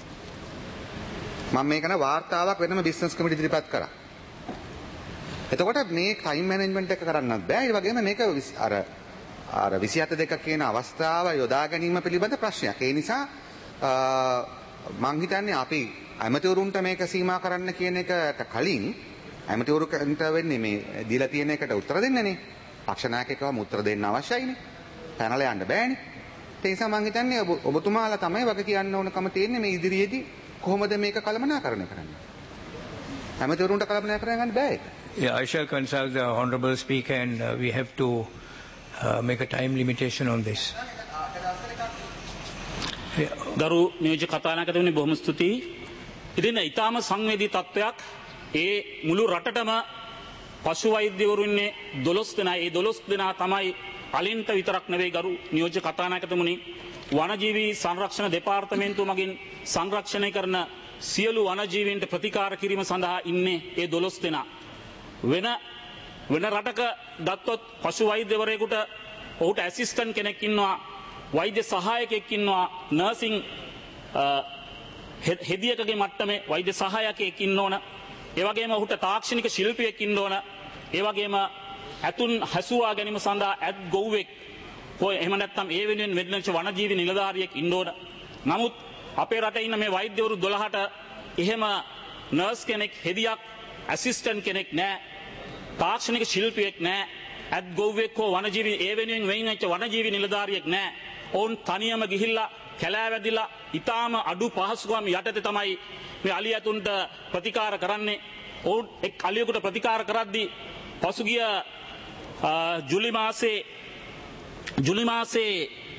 මම මේක න වාර්තාවක් වෙනම බිස්නස් කමිටු ඉදිරිපත් කරා. එතකොට මේ ටයිම් මැනේජ්මන්ට් එක කරන්නත් බෑ. ඒ වගේම මේක අර 27.2 කියන අවස්ථාව යොදා ගැනීම පිළිබඳ ප්‍රශ්නයක්. ඒ නිසා මං හිතන්නේ අපි ඇමතිවරුන්ට මේක සීමා කරන්න කියන එකට කලින් ඇමතිවරුන්ට වෙන්නේ මේ දීලා තියෙන එකට උත්තර දෙන්නනේ. පක්ෂ නායකයෙක්වම උත්තර දෙන්න අවශ්‍යයිනේ. පැනල යන්න බෑනේ. ඒ නිසා මං හිතන්නේ ඔබතුමාලා තමයි වග කියන්න ඕනකම තියෙන්නේ මේ ඉදිරියේදී කොහොමද මේක කළමනාකරණය කරන්නේ. ඇමතිවරුන්ට කළමනාකරණය කරන්න බෑ ඒක. Yeah, I shall consult the Honorable Speaker and we have to make a time limitation on this. ගරු නියෝජ්‍ය කතානායකතුමනි බොහොම ස්තුතියි. ඉතින් ඊටාම සංවේදී තත්ත්වයක් ඒ මුළු රටටම පශු වෛද්‍යවරු ඉන්නේ 12 දෙනා. ඒ 12 දෙනා තමයි අලින්ට විතරක් නෙවෙයි ගරු නියෝජ්‍ය කතානායකතුමනි වනජීවී සංරක්ෂණ දෙපාර්තමේන්තුව මගින් සංරක්ෂණය කරන සියලු වනජීවීන්ට ප්‍රතිකාර කිරීම සඳහා ඉන්නේ ඒ 12 දෙනා. වෙන රටක ගත්තොත් පශු වෛද්‍යවරයෙකුට ඔහුට ඇසිස්ටන්ට් කෙනෙක් ඉන්නවා, වෛද්‍ය සහායකයෙක් ඉන්නවා, නර්සින් හෙදියකගේ මට්ටමේ වෛද්‍ය සහායකයෙක් ඉන්න ඕන. ඒ වගේම ඔහුට තාක්ෂණික ශිල්පියෙක් ඉන්න ඕන. ඒ වගේම ඇතුන් හසුවා ගැනීම සඳහා ඇත් ගොව්වෙක් හොය එහෙම නැත්නම් ඒ වෙනුවෙන් වෙද්දෙච්ච වනජීවි නිලධාරියෙක් ඉන්න ඕන. නමුත් අපේ රටේ ඉන්න මේ වෛද්‍යවරු 12ට එහෙම නර්ස් කෙනෙක්, හෙදියක්, ඇසිස්ටන්ට් කෙනෙක් නැහැ. තාක්ෂණික ශිල්පියෙක් නැහැ. ඇත් ගොව්වෙක් හෝ වනජීවි ඒ වෙනුවෙන් වෙන්වෙච්ච වනජීවි නිලධාරියෙක් නැහැ. ඔවුන් තනියම ගිහිල්ලා කැලෑ වැදිලා ඊටාම අඩු පහසුකම් යටතේ තමයි මේ අලි ඇතුන්ට ප්‍රතිකාර කරන්නේ. ඔවුන් එක් අලියෙකුට ප්‍රතිකාර කරද්දී පසුගිය ජූලි මාසේ ජුලි මාසේ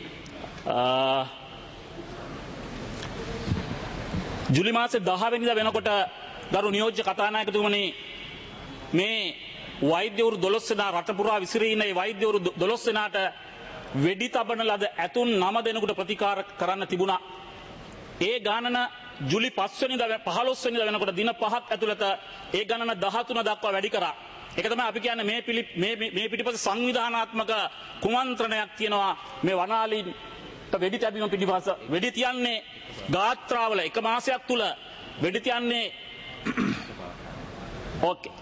ජුලි මාසේ 10 වෙනිදා වෙනකොට ගරු නියෝජ්‍ය කතානායකතුමනි මේ වෛද්‍යවරු 12 දෙනා රට පුරා විසිරී ඉන්න ඒ වෛද්‍යවරු 12 දෙනාට වෙඩි තබන ලද ඇතුන් 9 දෙනෙකුට ප්‍රතිකාර කරන්න තිබුණා. ඒ ගණන ජුලි 5 වෙනිදා 15 වෙනිදා වෙනකොට දින 5ක් ඇතුළත ඒ ගණන 13 දක්වා වැඩි කරා. ඒක තමයි අපි කියන්නේ මේ පිටිපස්ස සංවිධානාත්මක කුමන්ත්‍රණයක් තියෙනවා මේ වනාලීන්ට වෙඩි තැබීම පිටිපස්ස. වෙඩි තියන්නේ ගාත්‍රාවල එක මාසයක් තුල වෙඩි තියන්නේ ඕකේ.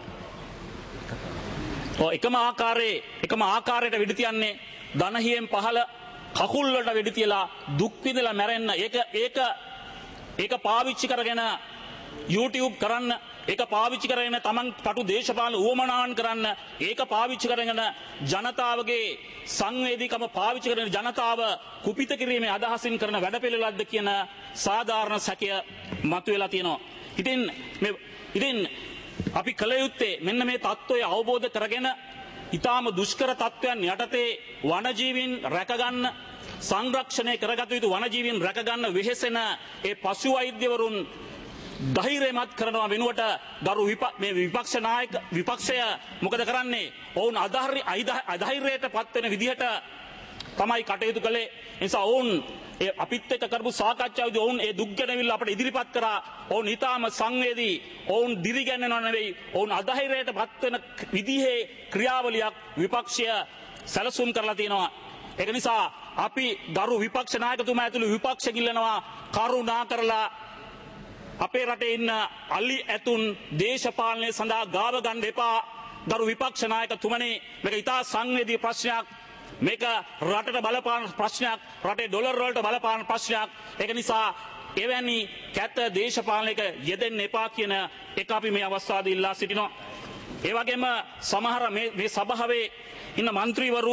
එකම ආකාරයට වෙඩි තියන්නේ ධනහියෙන් පහළ කකුල් වලට වෙඩි තියලා දුක් විඳලා මැරෙන්න. ඒක පාවිච්චි කරගෙන YouTube කරන්න, ඒක පාවිච්චි කරගෙන තමන් කටු දේශපාලන උවමනාවන් කරන්න, ඒක පාවිච්චි කරගෙන ජනතාවගේ සංවේදීකම පාවිච්චි කරගෙන ජනතාව කුපිත කිරීමේ අදහසින් කරන වැඩපිළිවෙලක්ද කියන සාධාරණ සැකය මතුවලා තියෙනවා. ඉතින් අපි කල යුත්තේ මෙන්න මේ தত্ত্বය අවබෝධ කරගෙන ඊටාම දුෂ්කර තත්ත්වයන් යටතේ වනජීවීන් රැකගන්න, සංරක්ෂණය කරගත යුතු වනජීවීන් රැකගන්න වෙහෙසෙන ඒ පශු වෛද්‍යවරුන් ධෛර්යමත් කරනවා වෙනුවට ගරු විපක්ෂය මොකද කරන්නේ? ඔවුන් අධෛර්යයට පත් වෙන විදිහට තමයි කටයුතු කළේ. ඒ නිසා ඔවුන් අපිත් එක්ක කරපු සාකච්ඡාවේදී ඔවුන් ඒ දුක් ගැනවිල්ල අපිට ඉදිරිපත් කරා. ඔවුන් ඊටාම සංවේදී, ඔවුන් දිරිගැන්වෙනව නෙවෙයි, ඔවුන් අධෛර්යයට පත් වෙන විදිහේ ක්‍රියාවලියක් විපක්ෂය සැලසුම් කරලා තියෙනවා. ඒක නිසා අපි ගරු විපක්ෂ නායකතුමා ඇතුළු විපක්ෂ ගිල්ලනවා කරුණා කරලා අපේ රටේ ඉන්න අලි ඇතුන් දේශපාලනය සඳහා ගාව ගන්න එපා. ගරු විපක්ෂ නායකතුමනි, මේක ඉතා සංවේදී ප්‍රශ්නයක්. මේක රටට බලපාන ප්‍රශ්නයක්, රටේ ඩොලර් වලට බලපාන ප්‍රශ්නයක්. ඒක නිසා එවැනි කැත දේශපාලනයක යෙදෙන්න එපා කියන එක අපි මේ අවස්ථාවේදී ඉල්ලා සිටිනවා. ඒ වගේම සමහර මේ සභාවේ ඉන්න മന്ത്രിවරු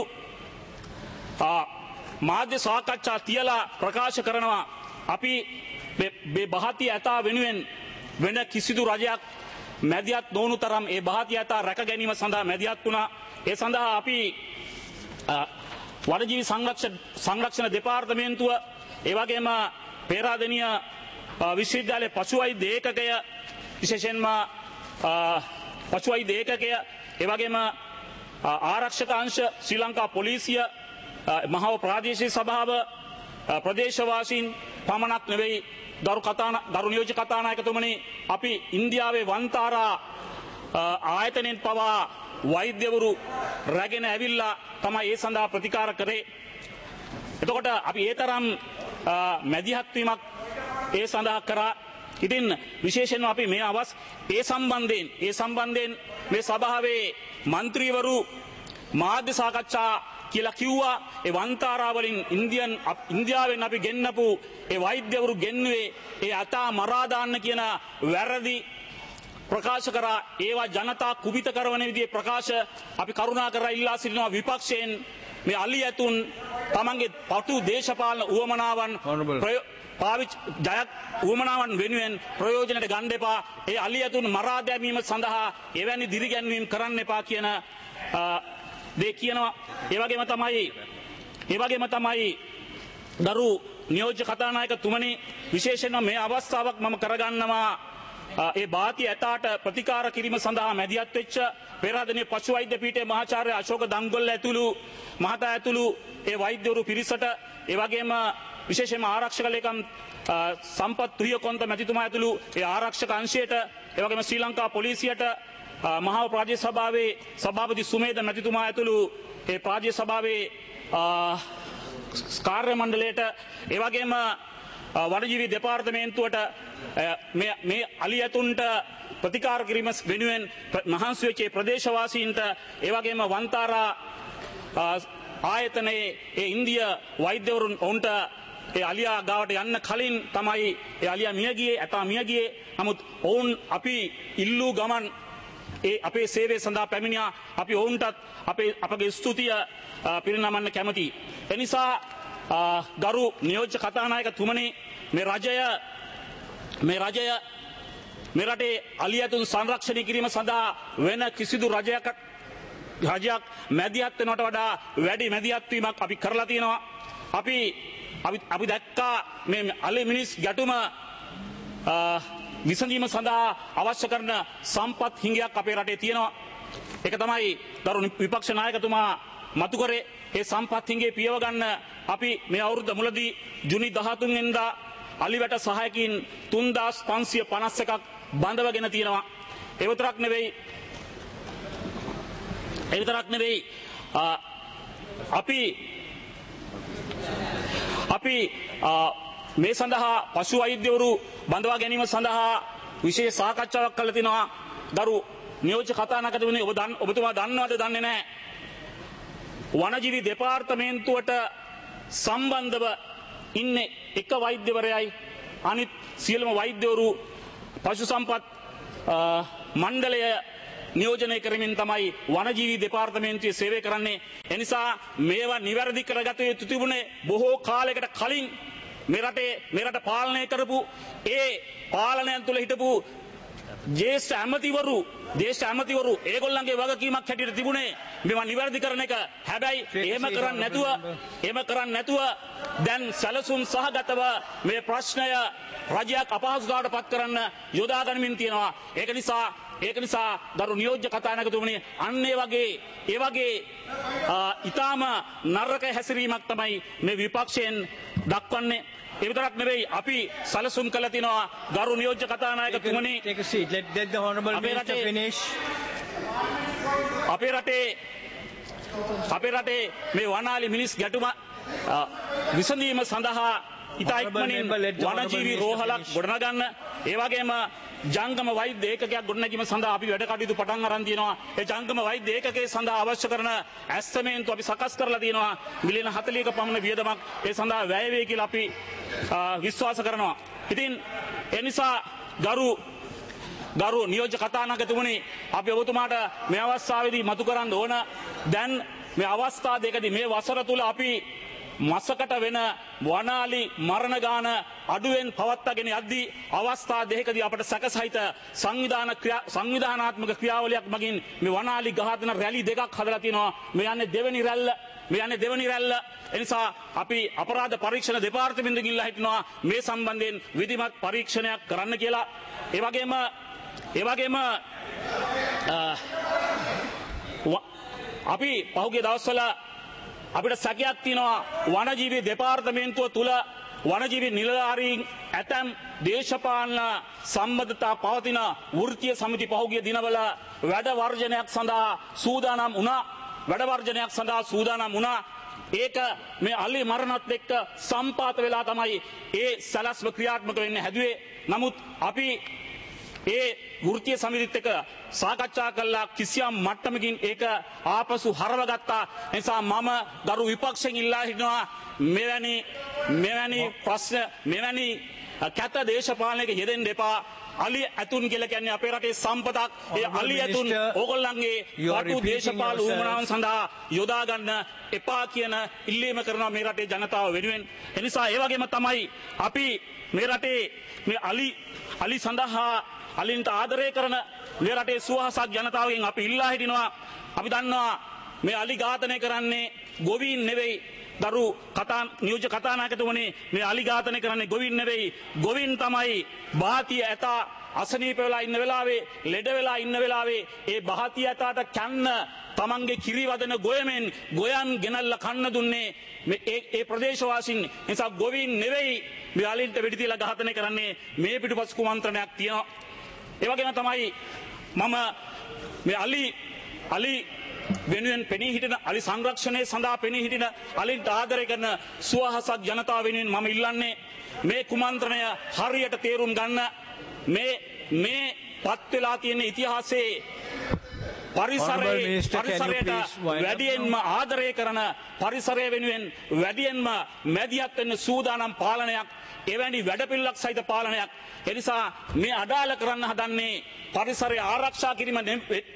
මාධ්‍ය සාකච්ඡා තියලා ප්‍රකාශ කරනවා අපි මේ බහති ඇතා වෙනුවෙන් වෙන කිසිදු රජයක් මැදිහත් නොවුණු තරම් ඒ බහති ඇතා රැක ගැනීම සඳහා මැදිහත් වුණා. ඒ සඳහා අපි වනජීවි සංරක්ෂණ දෙපාර්තමේන්තුව, ඒ වගේම පේරාදෙණිය විශ්වවිද්‍යාලයේ පශු වෛද්‍ය ඒකකය, විශේෂයෙන්ම පශු වෛද්‍ය ඒකකය, ඒ වගේම ආරක්ෂක අංශ, ශ්‍රී ලංකා පොලිසිය, මහා ප්‍රාදේශීය සභාව, ප්‍රදේශවාසීන් පමණක් නෙවෙයි ගරු නියෝජ්‍ය කතානායකතුමනි, අපි ඉන්දියාවේ වන්තාරා ආයතනයෙන් පවා වෛද්‍යවරු රැගෙන ඇවිල්ලා තමයි ඒ සඳහා ප්‍රතිකාර කරේ. එතකොට අපි ඒ තරම් මැදිහත් වීමක් ඒ සඳහා කරා. ඉතින් විශේෂයෙන්ම අපි ඒ සම්බන්ධයෙන් මේ සභාවේ മന്ത്രിවරු මාධ්‍ය සාකච්ඡා කියලා කිව්වා. ඒ වන්තාරා වලින් ඉන්දියාවෙන් අපි ගෙන්නපු ඒ වෛද්‍යවරු ගෙන්නුවේ ඒ අතා මරා දාන්න කියන වැරදි ප්‍රකාශ කරා. ඒවා ජනතා කුපිත කරන විදිහේ ප්‍රකාශ අපි කරුණා කරලා ඉල්ලා සිටිනවා විපක්ෂයෙන් මේ අලි ඇතුන් තමන්ගේ පටු දේශපාලන උවමනාවන් උවමනාවන් වෙනුවෙන් ප්‍රයෝජනට ගන්න එපා. ඒ අලි ඇතුන් මරා දැමීම සඳහා එවැනි දිරිගැන්වීම් කරන්න එපා කියන දේ කියනවා. ඒ වගේම තමයි දරු නියෝජ්‍ය කතානායකතුමනි, විශේෂයෙන්ම මේ අවස්ථාවක් මම කරගන්නවා ඒ බාති ඇතාට ප්‍රතිකාර කිරීම සඳහා මැදිහත් වෙච්ච පේරාදෙණිය පශු වෛද්‍ය පීඨයේ මහාචාර්ය අශෝක දංගොල්ල මහතා ඇතුළු ඒ වෛද්‍යවරු පිරිසට, ඒ වගේම විශේෂයෙන්ම ආරක්ෂක ලේකම් සම්පත් තුහියකොන්ත මැතිතුමා ඇතුළු ඒ ආරක්ෂක අංශයට, ඒ වගේම ශ්‍රී ලංකා පොලිසියට, මහා ප්‍රාදේශීය සභාවේ සභාපති සුමේද මැතිතුමා ඇතුළු ඒ ප්‍රාදේශීය සභාවේ කාර්ය මණ්ඩලයට, ඒ වගේම වනජීවි දෙපාර්තමේන්තුවට මේ අලි ඇතුන්ට ප්‍රතිකාර කිරීම වෙනුවෙන් මහන්සි වෙච්ච ප්‍රදේශවාසීන්ට, ඒ වගේම වන්තාරා ආයතනයේ ඒ ඉන්දිය වෛද්‍යවරුන් ඔවුන්ට ඒ අලියා ගාවට යන්න කලින් තමයි ඒ අලියා ඇතා මිය ගියේ. නමුත් ඔවුන් අපි ඉල්ලූ ගමන් ඒ අපේ සේවය සඳහා පැමිණියා. අපි ඔවුන්ටත් අපගේ ස්තුතිය පිරිනමන්න කැමතියි. එනිසා ගරු නියෝජ්‍ය කතානායකතුමනි, මේ රජය මේ රටේ අලි ඇතුන් සංරක්ෂණය කිරීම සඳහා වෙන කිසිදු රජයකට රජයක් මැදිහත් වෙනවට වඩා වැඩි මැදිහත් වීමක් අපි කරලා තියෙනවා. අපි දැක්කා මේ අලි මිනිස් ගැටුම විසඳීම සඳහා අවශ්‍ය කරන සම්පත් හිඟයක් අපේ රටේ තියෙනවා. ඒක තමයි දරු විපක්ෂ නායකතුමා මතු කරේ. ඒ සම්පත් හිඟේ පියව ගන්න අපි මේ අවුරුද්ද මුලදී ජුනි 13 වෙනිදා අලිවැට සහායකින් 3551ක් බඳවගෙන තියෙනවා. ඒ විතරක් නෙවෙයි අපි මේ සඳහා පශු වෛද්‍යවරු බඳවා ගැනීම සඳහා විශේෂ සාකච්ඡාවක් කළ තිනවා. දරු නියෝජ්‍ය කතානායකතුමනි, ඔබතුමා දන්නවද දන්නේ නැහැ, වනජීවි දෙපාර්තමේන්තුවට සම්බන්ධව ඉන්නේ එක වෛද්‍යවරයයි අනිත් සියලුම වෛද්‍යවරු පශු සම්පත් මණ්ඩලය නියෝජනය කරමින් තමයි වනජීවි දෙපාර්තමේන්තුවේ සේවය කරන්නේ. එනිසා මේවා නිවැරදි කරගත යුතු තිබුණේ බොහෝ කාලයකට කලින් මේ රට පාලනය කරපු ඒ පාලනයන් තුළ හිටපු ජේෂ්ඨ ඇමතිවරු ඒගොල්ලන්ගේ වගකීමක් හැටියට තිබුණේ මේවා නිවැරදි කරන එක. හැබැයි එහෙම කරන්නේ නැතුව දැන් සැලසුම් සහගතව මේ ප්‍රශ්නය රජයක් අපහසුතාවට පත් කරන්න යොදා ගනිමින් තියෙනවා. ඒක නිසා දරු නියෝජ්‍ය කතානායකතුමනි, අන්න ඒ වගේ ඊටාම නරක හැසිරීමක් තමයි මේ විපක්ෂයෙන් දක්වන්නේ. ඒ විතරක් නෙවෙයි, අපි සැලසුම් කළ තිනවා ගරු නියෝජ්‍ය කතානායකතුමනි, අපේ රටේ මේ වනාලි මිනිස් ගැටුම විසඳීම සඳහා ඉතා ඉක්මනින් වනජීවි රෝහලක් ගොඩනගන්න, ඒ වගේම ජංගම වෛද්‍ය ඒකකයක් ගොඩනැගීම සඳහා අපි වැඩ කටයුතු පටන් අරන් තියෙනවා. ඒ ජංගම වෛද්‍ය ඒකකයේ සඳහා අවශ්‍ය කරන ඇස්තමේන්තු අපි සකස් කරලා තියෙනවා. මිලියන 40ක පමණ වියදමක් ඒ සඳහා වැය වේ කියලා අපි විශ්වාස කරනවා. ඉතින් ඒ නිසා ගරු නියෝජ්‍ය කතානායකතුමනි, අපි ඔබතුමාට මේ අවස්ථාවේදී මතු කරන්න ඕන, දැන් මේ අවස්ථා දෙකදී මේ වසර තුල අපි මසකට වෙන වනාලි මරණ ගාන අඩුවෙන් පවත්වාගෙන යද්දී අවස්ථා දෙකකදී අපට සැකසහිත සංවිධානාත්මක ක්‍රියාවලියක් මගින් මේ වනාලි ඝාතන රැලි දෙකක් හදලා තිනවා. මේ යන්නේ දෙවනි රැල්ල. එනිසා අපි අපරාධ පරීක්ෂණ දෙපාර්තමේන්තුවෙන් ගිහිල්ලා හිටනවා මේ සම්බන්ධයෙන් විධිමත් පරීක්ෂණයක් කරන්න කියලා. ඒ වගේම අපි පහුගිය දවස්වල අපිට සැකයක් තියෙනවා වනජීවි දෙපාර්තමේන්තුව තුල වනජීවි නිලධාරීන් ඇතැම් දේශපාලන සම්බන්ධතා පවතින වෘත්තීය සමිති පහුගිය දිනවල වැඩ වර්ජනයක් සඳහා සූදානම් වුණා. ඒක මේ අලි මරණත් එක්ක සම්පාත වෙලා තමයි ඒ සැලැස්ම ක්‍රියාත්මක වෙන්න හැදුවේ. නමුත් අපි ඒ වෘත්තීය සමිතිත් එක්ක සාකච්ඡා කළා, කිසියම් මට්ටමකින් ඒක ආපසු හරවගත්තා. නිසා මම දරු විපක්ෂයෙන් ඉල්ලා හිටිනවා මෙවැනි ප්‍රශ්න මෙවැනි කැත දේශපාලනයක යෙදෙන්න එපා. අලි ඇතුන් කියලා කියන්නේ අපේ රටේ සම්පතක්. ඒ අලි ඇතුන් ඕගොල්ලන්ගේ වටු දේශපාලන උවමනාවන් සඳහා යොදා ගන්න එපා කියන ඉල්ලීම කරනවා මේ රටේ ජනතාව වෙනුවෙන්. එනිසා ඒ වගේම තමයි අපි මේ රටේ මේ අලි සඳහා අලින්ට ආදරය කරන මේ රටේ සුවහසක් ජනතාවගෙන් අපි ඉල්ලා හිටිනවා. අපි දන්නවා මේ අලි ඝාතනය කරන්නේ ගොවීන් නෙවෙයි. දරු නියෝජ්‍ය කතානායකතුමනි, මේ අලි ඝාතනය කරන්නේ ගොවීන් නෙවෙයි. ගොවීන් තමයි බාතිය ඇතා අසනීප වෙලා ඉන්න වෙලාවේ, ලෙඩ වෙලා ඉන්න වෙලාවේ ඒ බාතිය ඇතාට කන්න තමන්ගේ කිරිවදන ගොයමෙන් ගොයන් ගෙනල්ලා කන්න දුන්නේ ඒ ප්‍රදේශවාසීන්. නිසා ගොවීන් නෙවෙයි මේ අලින්ට වෙඩි තියලා ඝාතනය කරන්නේ. මේ පිටුපස් කුමන්ත්‍රණයක් තියෙනවා. ඒ වගේම තමයි මම මේ අලි වෙනුවෙන් පෙනී හිටින, අලි සංරක්ෂණය සඳහා පෙනී හිටින, අලින්ට ආදරය කරන සුවහසක් ජනතාව වෙනුවෙන් මම ඉල්ලන්නේ මේ කුමන්ත්‍රණය හරියට තේරුම් ගන්න. මේ පත් වෙලා තියෙන ඉතිහාසයේ පරිසරයට වැඩියෙන්ම ආදරය කරන, පරිසරය වෙනුවෙන් වැඩියෙන්ම මැදිහත් වෙන්න සූදානම් පාලනයක්, එවැනි වැඩපිළිවෙලක් සහිත පාලනයක්. එනිසා මේ අඩාල කරන්න හදන්නේ පරිසරය ආරක්ෂා කිරීම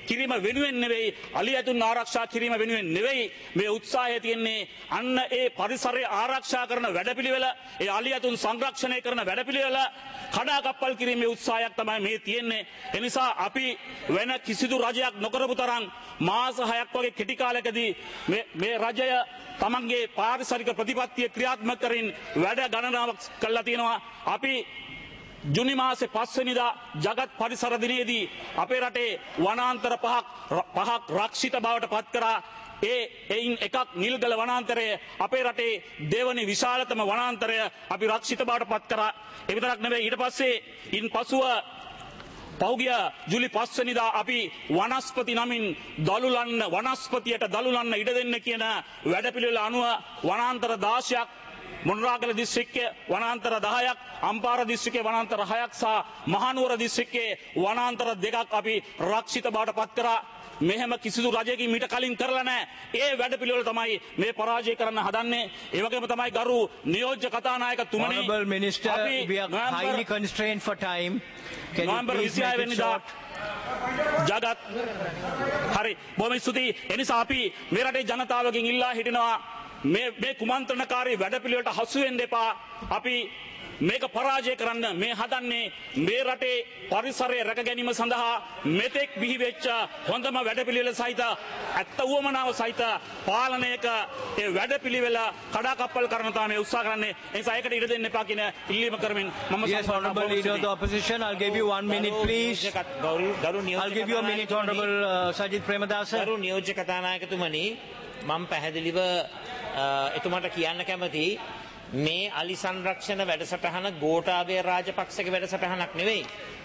කිරීම වෙනුවෙන් නෙවෙයි අලි ඇතුන් ආරක්ෂා කිරීම වෙනුවෙන් නෙවෙයි මේ උත්සාහය තියෙන්නේ අන්න ඒ පරිසරය ආරක්ෂා කරන වැඩපිළිවෙල ඒ අලි ඇතුන් සංරක්ෂණය කරන වැඩපිළිවෙල කඩාකප්පල් කිරීමේ උත්සාහයක් තමයි මේ තියෙන්නේ ඒ නිසා අපි වෙන කිසිදු රජයක් නොකරපු තරම් මාස 6ක් වගේ කෙටි කාලයකදී මේ රජය තමන්ගේ පාරිසරික ප්‍රතිපත්තිය ක්‍රියාත්මක කරමින් වැඩ ගණනාවක් කළා තියෙනවා අපි ජුනි මාසේ 5 වෙනිදා ජගත් පරිසර දිනයේදී අපේ රටේ වනාන්තර පහක් රක්ෂිත බවට පත් කරා එයින් එකක් නිල්ගල වනාන්තරය අපේ රටේ දෙවනි විශාලතම වනාන්තරය අපි රක්ෂිත බවට පත් කරා ඒ විතරක් නෙවෙයි ඊට පස්සේ ඉන් පසුව පෞගිය ජුලි 5 වෙනිදා අපි වනස්පති නමින් දලුලන්න වනස්පතියට දලුලන්න ඉඩ දෙන්න කියන වැඩපිළිවෙල අනුව වනාන්තර 16ක් මොනරාගල දිස්ත්‍රික්කයේ වනාන්තර 10ක් අම්පාර දිස්ත්‍රික්කයේ වනාන්තර 6ක් සහ මහනුවර දිස්ත්‍රික්කයේ වනාන්තර 2ක් අපි රක්ෂිත බවට පත් කරා මෙහෙම කිසිදු රජයකින් මීට කලින් කරලා නැහැ. ඒ වැඩපිළිවෙල තමයි මේ පරාජය කරන්න හදන්නේ. ඒ වගේම තමයි ගරු නියෝජ්‍ය කතානායකතුමනි Honorable Minister, we are highly constrained for time. Can you please make it short? Jagath හරි බොහොම ස්තුතියි. එනිසා අපි මේ රටේ ජනතාවගෙන් ඉල්ලා හිටිනවා මේ කුමන්ත්‍රණකාරී වැඩපිළිවෙලට හසු වෙන්න එපා. අපි මේක පරාජය කරන්න මේ හදන්නේ මේ රටේ පරිසරය රැක ගැනීම සඳහා මෙතෙක් බිහි වෙච්ච හොඳම වැඩපිළිවෙල සහිත ඇත්ත උවමනාව සහිත පාලනයක ඒ වැඩපිළිවෙල කඩාකප්පල් කරන තමයි මේ උත්සාහ කරන්නේ. ඒ නිසා ඒකට ඉඩ දෙන්න එපා කියන ඉල්ලීම කරමින් මම Yes, Honorable Leader of the Opposition, I'll give you 1 minute, please. I'll give you a minute, Honorable Sajith Premadasa. ගරු නියෝජ්‍ය කතානායකතුමනි මම පැහැදිලිව එතුමාට කියන්න කැමති මේ අලි සංරක්ෂණ වැඩසටහන ගෝඨාභය රාජපක්ෂගේ වැඩසටහනක් නෙවෙයි.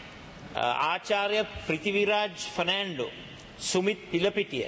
ආචාර්ය ප්‍රිතිවිරාජ් ෆර්නෑන්ඩෝ, සුමිත් පිලපිටිය,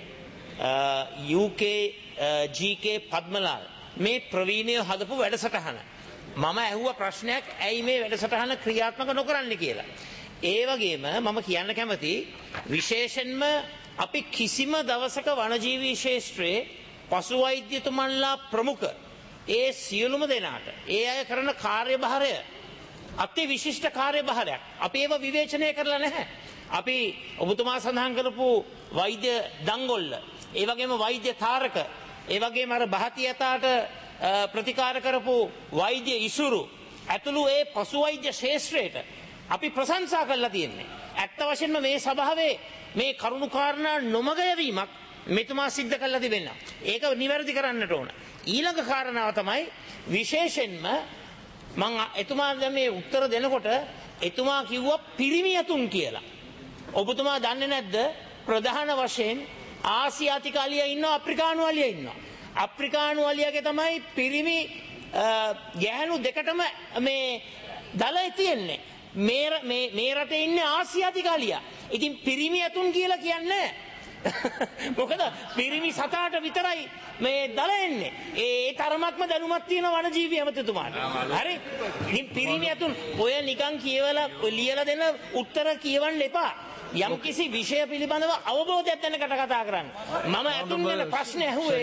UK GK පද්මලාල් මේ ප්‍රවීණයෝ හදපු වැඩසටහන. මම ඇහුව ප්‍රශ්නයක් ඇයි මේ වැඩසටහන ක්‍රියාත්මක නොකරන්නේ කියලා. ඒ වගේම මම කියන්න කැමති විශේෂයෙන්ම අපි කිසිම දවසක වනජීවී ශාස්ත්‍රයේ පශු වෛද්‍යතුමන්ලා ප්‍රමුඛ ඒ සියලුම දෙනාට ඒ අය කරන කාර්යභාරය අති විශිෂ්ට කාර්යභාරයක්. අපි ඒව විවේචනය කරලා නැහැ. අපි ඔබතුමා සඳහන් කරපු වෛද්‍ය දංගොල්ල, ඒ වගේම වෛද්‍ය තාරක, ඒ වගේම අර බහතියතාට ප්‍රතිකාර කරපු වෛද්‍ය ඉසුරු ඇතුළු ඒ පශු වෛද්‍ය ශාස්ත්‍රයට අපි ප්‍රශංසා කරලා තියෙන්නේ. ඇත්ත වශයෙන්ම මේ සභාවේ මේ කරුණු කාරණා නොමග යවීමක් මෙතුමා සිද්ධ කරලා තිබෙනවා. ඒක නිවැරදි කරන්නට ඕන. ඊළඟ කාරණාව තමයි විශේෂයෙන්ම මම එතුමා මේ උත්තර දෙනකොට එතුමා කිව්වා පිරිමි යතුන් කියලා. ඔබතුමා දන්නේ නැද්ද ප්‍රධාන වශයෙන් ආසියාතික අලියා ඉන්නවා, අප්‍රිකානු අලියා ඉන්නවා. අප්‍රිකානු අලියාගේ තමයි පිරිමි ගැහණු දෙකටම මේ දලයි තියෙන්නේ. මේ රටේ ඉන්නේ ආසියාතික අලියා. ඉතින් පිරිමි යතුන් කියලා කියන්නේ මොකද පිරිමි සතාට විතරයි මේ දල එන්නේ. ඒ තරමක්ම දැනුමක් තියෙන වනජීවී ඇමතිතුමාට. හරි. ඉතින් පිරිමි අතුන් ඔය නිකන් කියවලා ලියලා දෙන උත්තර කියවන්න එපා. යම් කිසි විෂය පිළිබඳව අවබෝධයක් දැනකට කතා කරන්න. මම අතුන් ගැන ප්‍රශ්න ඇහුවේ.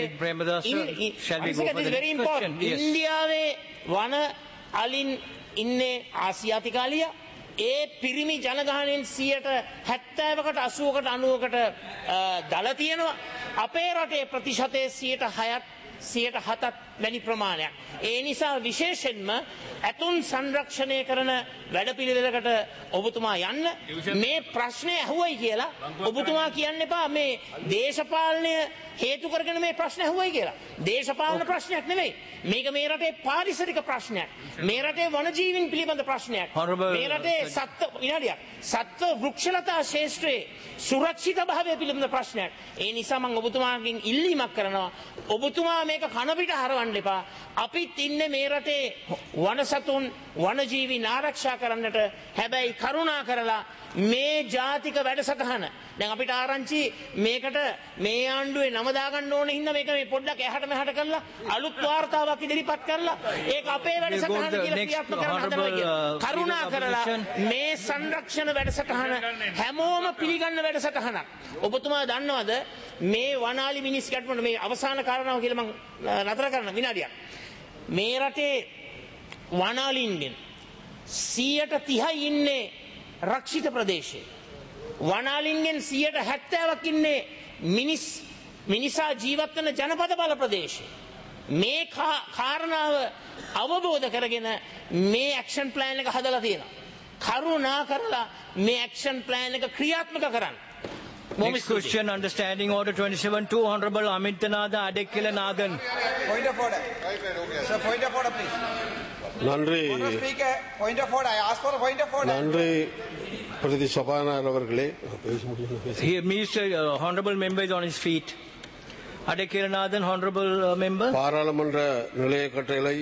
ඉන්දියාවේ වන අලින් ඉන්නේ ආසියාතික අලියා. ඒ පිරිමි ජනගහනයෙන් 70%කට 80කට 90කට දල තියෙනවා. අපේ රටේ ප්‍රතිශතයේ 6ක් 7ක් වැනි ප්‍රමාණයක්. ඒ නිසා විශේෂයෙන්ම ඇතුන් සංරක්ෂණය කරන වැඩපිළිවෙලකට ඔබතුමා යන්න. මේ ප්‍රශ්නේ ඇහුවයි කියලා ඔබතුමා කියන්න එපා මේ දේශපාලනය හේතු කරගෙන මේ ප්‍රශ්න ඇහුවයි කියලා. දේශපාලන ප්‍රශ්නයක් නෙවෙයි. මේක මේ රටේ පාරිසරික ප්‍රශ්නයක්. මේ රටේ වනජීවීන් පිළිබඳ ප්‍රශ්නයක්. මේ රටේ සත්ව වෘක්ෂලතා ශාස්ත්‍රයේ සුරක්ෂිත භාවය පිළිබඳ ප්‍රශ්නයක්. ඒ නිසා මම ඔබතුමාගෙන් ඉල්ලීමක් කරනවා. ඔබතුමා මේක කන පිට හරවන්න එපා. අපිත් ඉන්නේ මේ රටේ වනසතුන් වනජීවීන් ආරක්ෂා කරන්නට. හැබැයි කරුණා කරලා මේ ජාතික වැඩසටහන දැන් අපිට ආරංචි මේකට මේ ආණ්ඩුවේ නම දාගන්න ඕන හින්දා මේක මේ පොඩ්ඩක් එහාට මෙහාට කරලා අලුත් වාර්තාවක් ඉදිරිපත් කරලා ඒක අපේ වැඩසටහන කියලා ක්‍රියාත්මක කරන්න හදනවා කියලා. කරුණා කරලා මේ සංරක්ෂණ වැඩසටහන හැමෝම පිළිගන්න වැඩසටහනක්. ඔබතුමා දන්නවද මේ වනාලි මිනිස් ගැටුමට මේ අවසාන කාරණාව කියලා මම නතර කරන්න විනාඩියක්. මේ රටේ වනාලින්ගෙන් 30% ඉන්නේ රක්ෂිත ප්‍රදේශයේ. වනාලින්ගෙන් 70%ක් ඉන්නේ මිනිසා ජීවත් වෙන ජනපද බල ප්‍රදේශේ. මේ කාරණාව අවබෝධ කරගෙන මේ ඇක්ෂන් ප්ලෑන් එක හදලා තියෙනවා. කරුණා කරලා මේ ඇක්ෂන් ප්ලෑන් එක ක්‍රියාත්මක කරන්න. Next question, understanding order 27-2, Honorable Amithanathan Adekkilanathan. Point of order. Sir, point of order, please. நன்றி. Honourable Speaker, point of order. I ask for a point of order. நன்றி பிரதி சபாநாயகர் அவர்களே. Here, Minister, Honorable member is on his feet. Adekkilanathan, Honorable member. பாராளுமன்ற நிலைய கட்டளை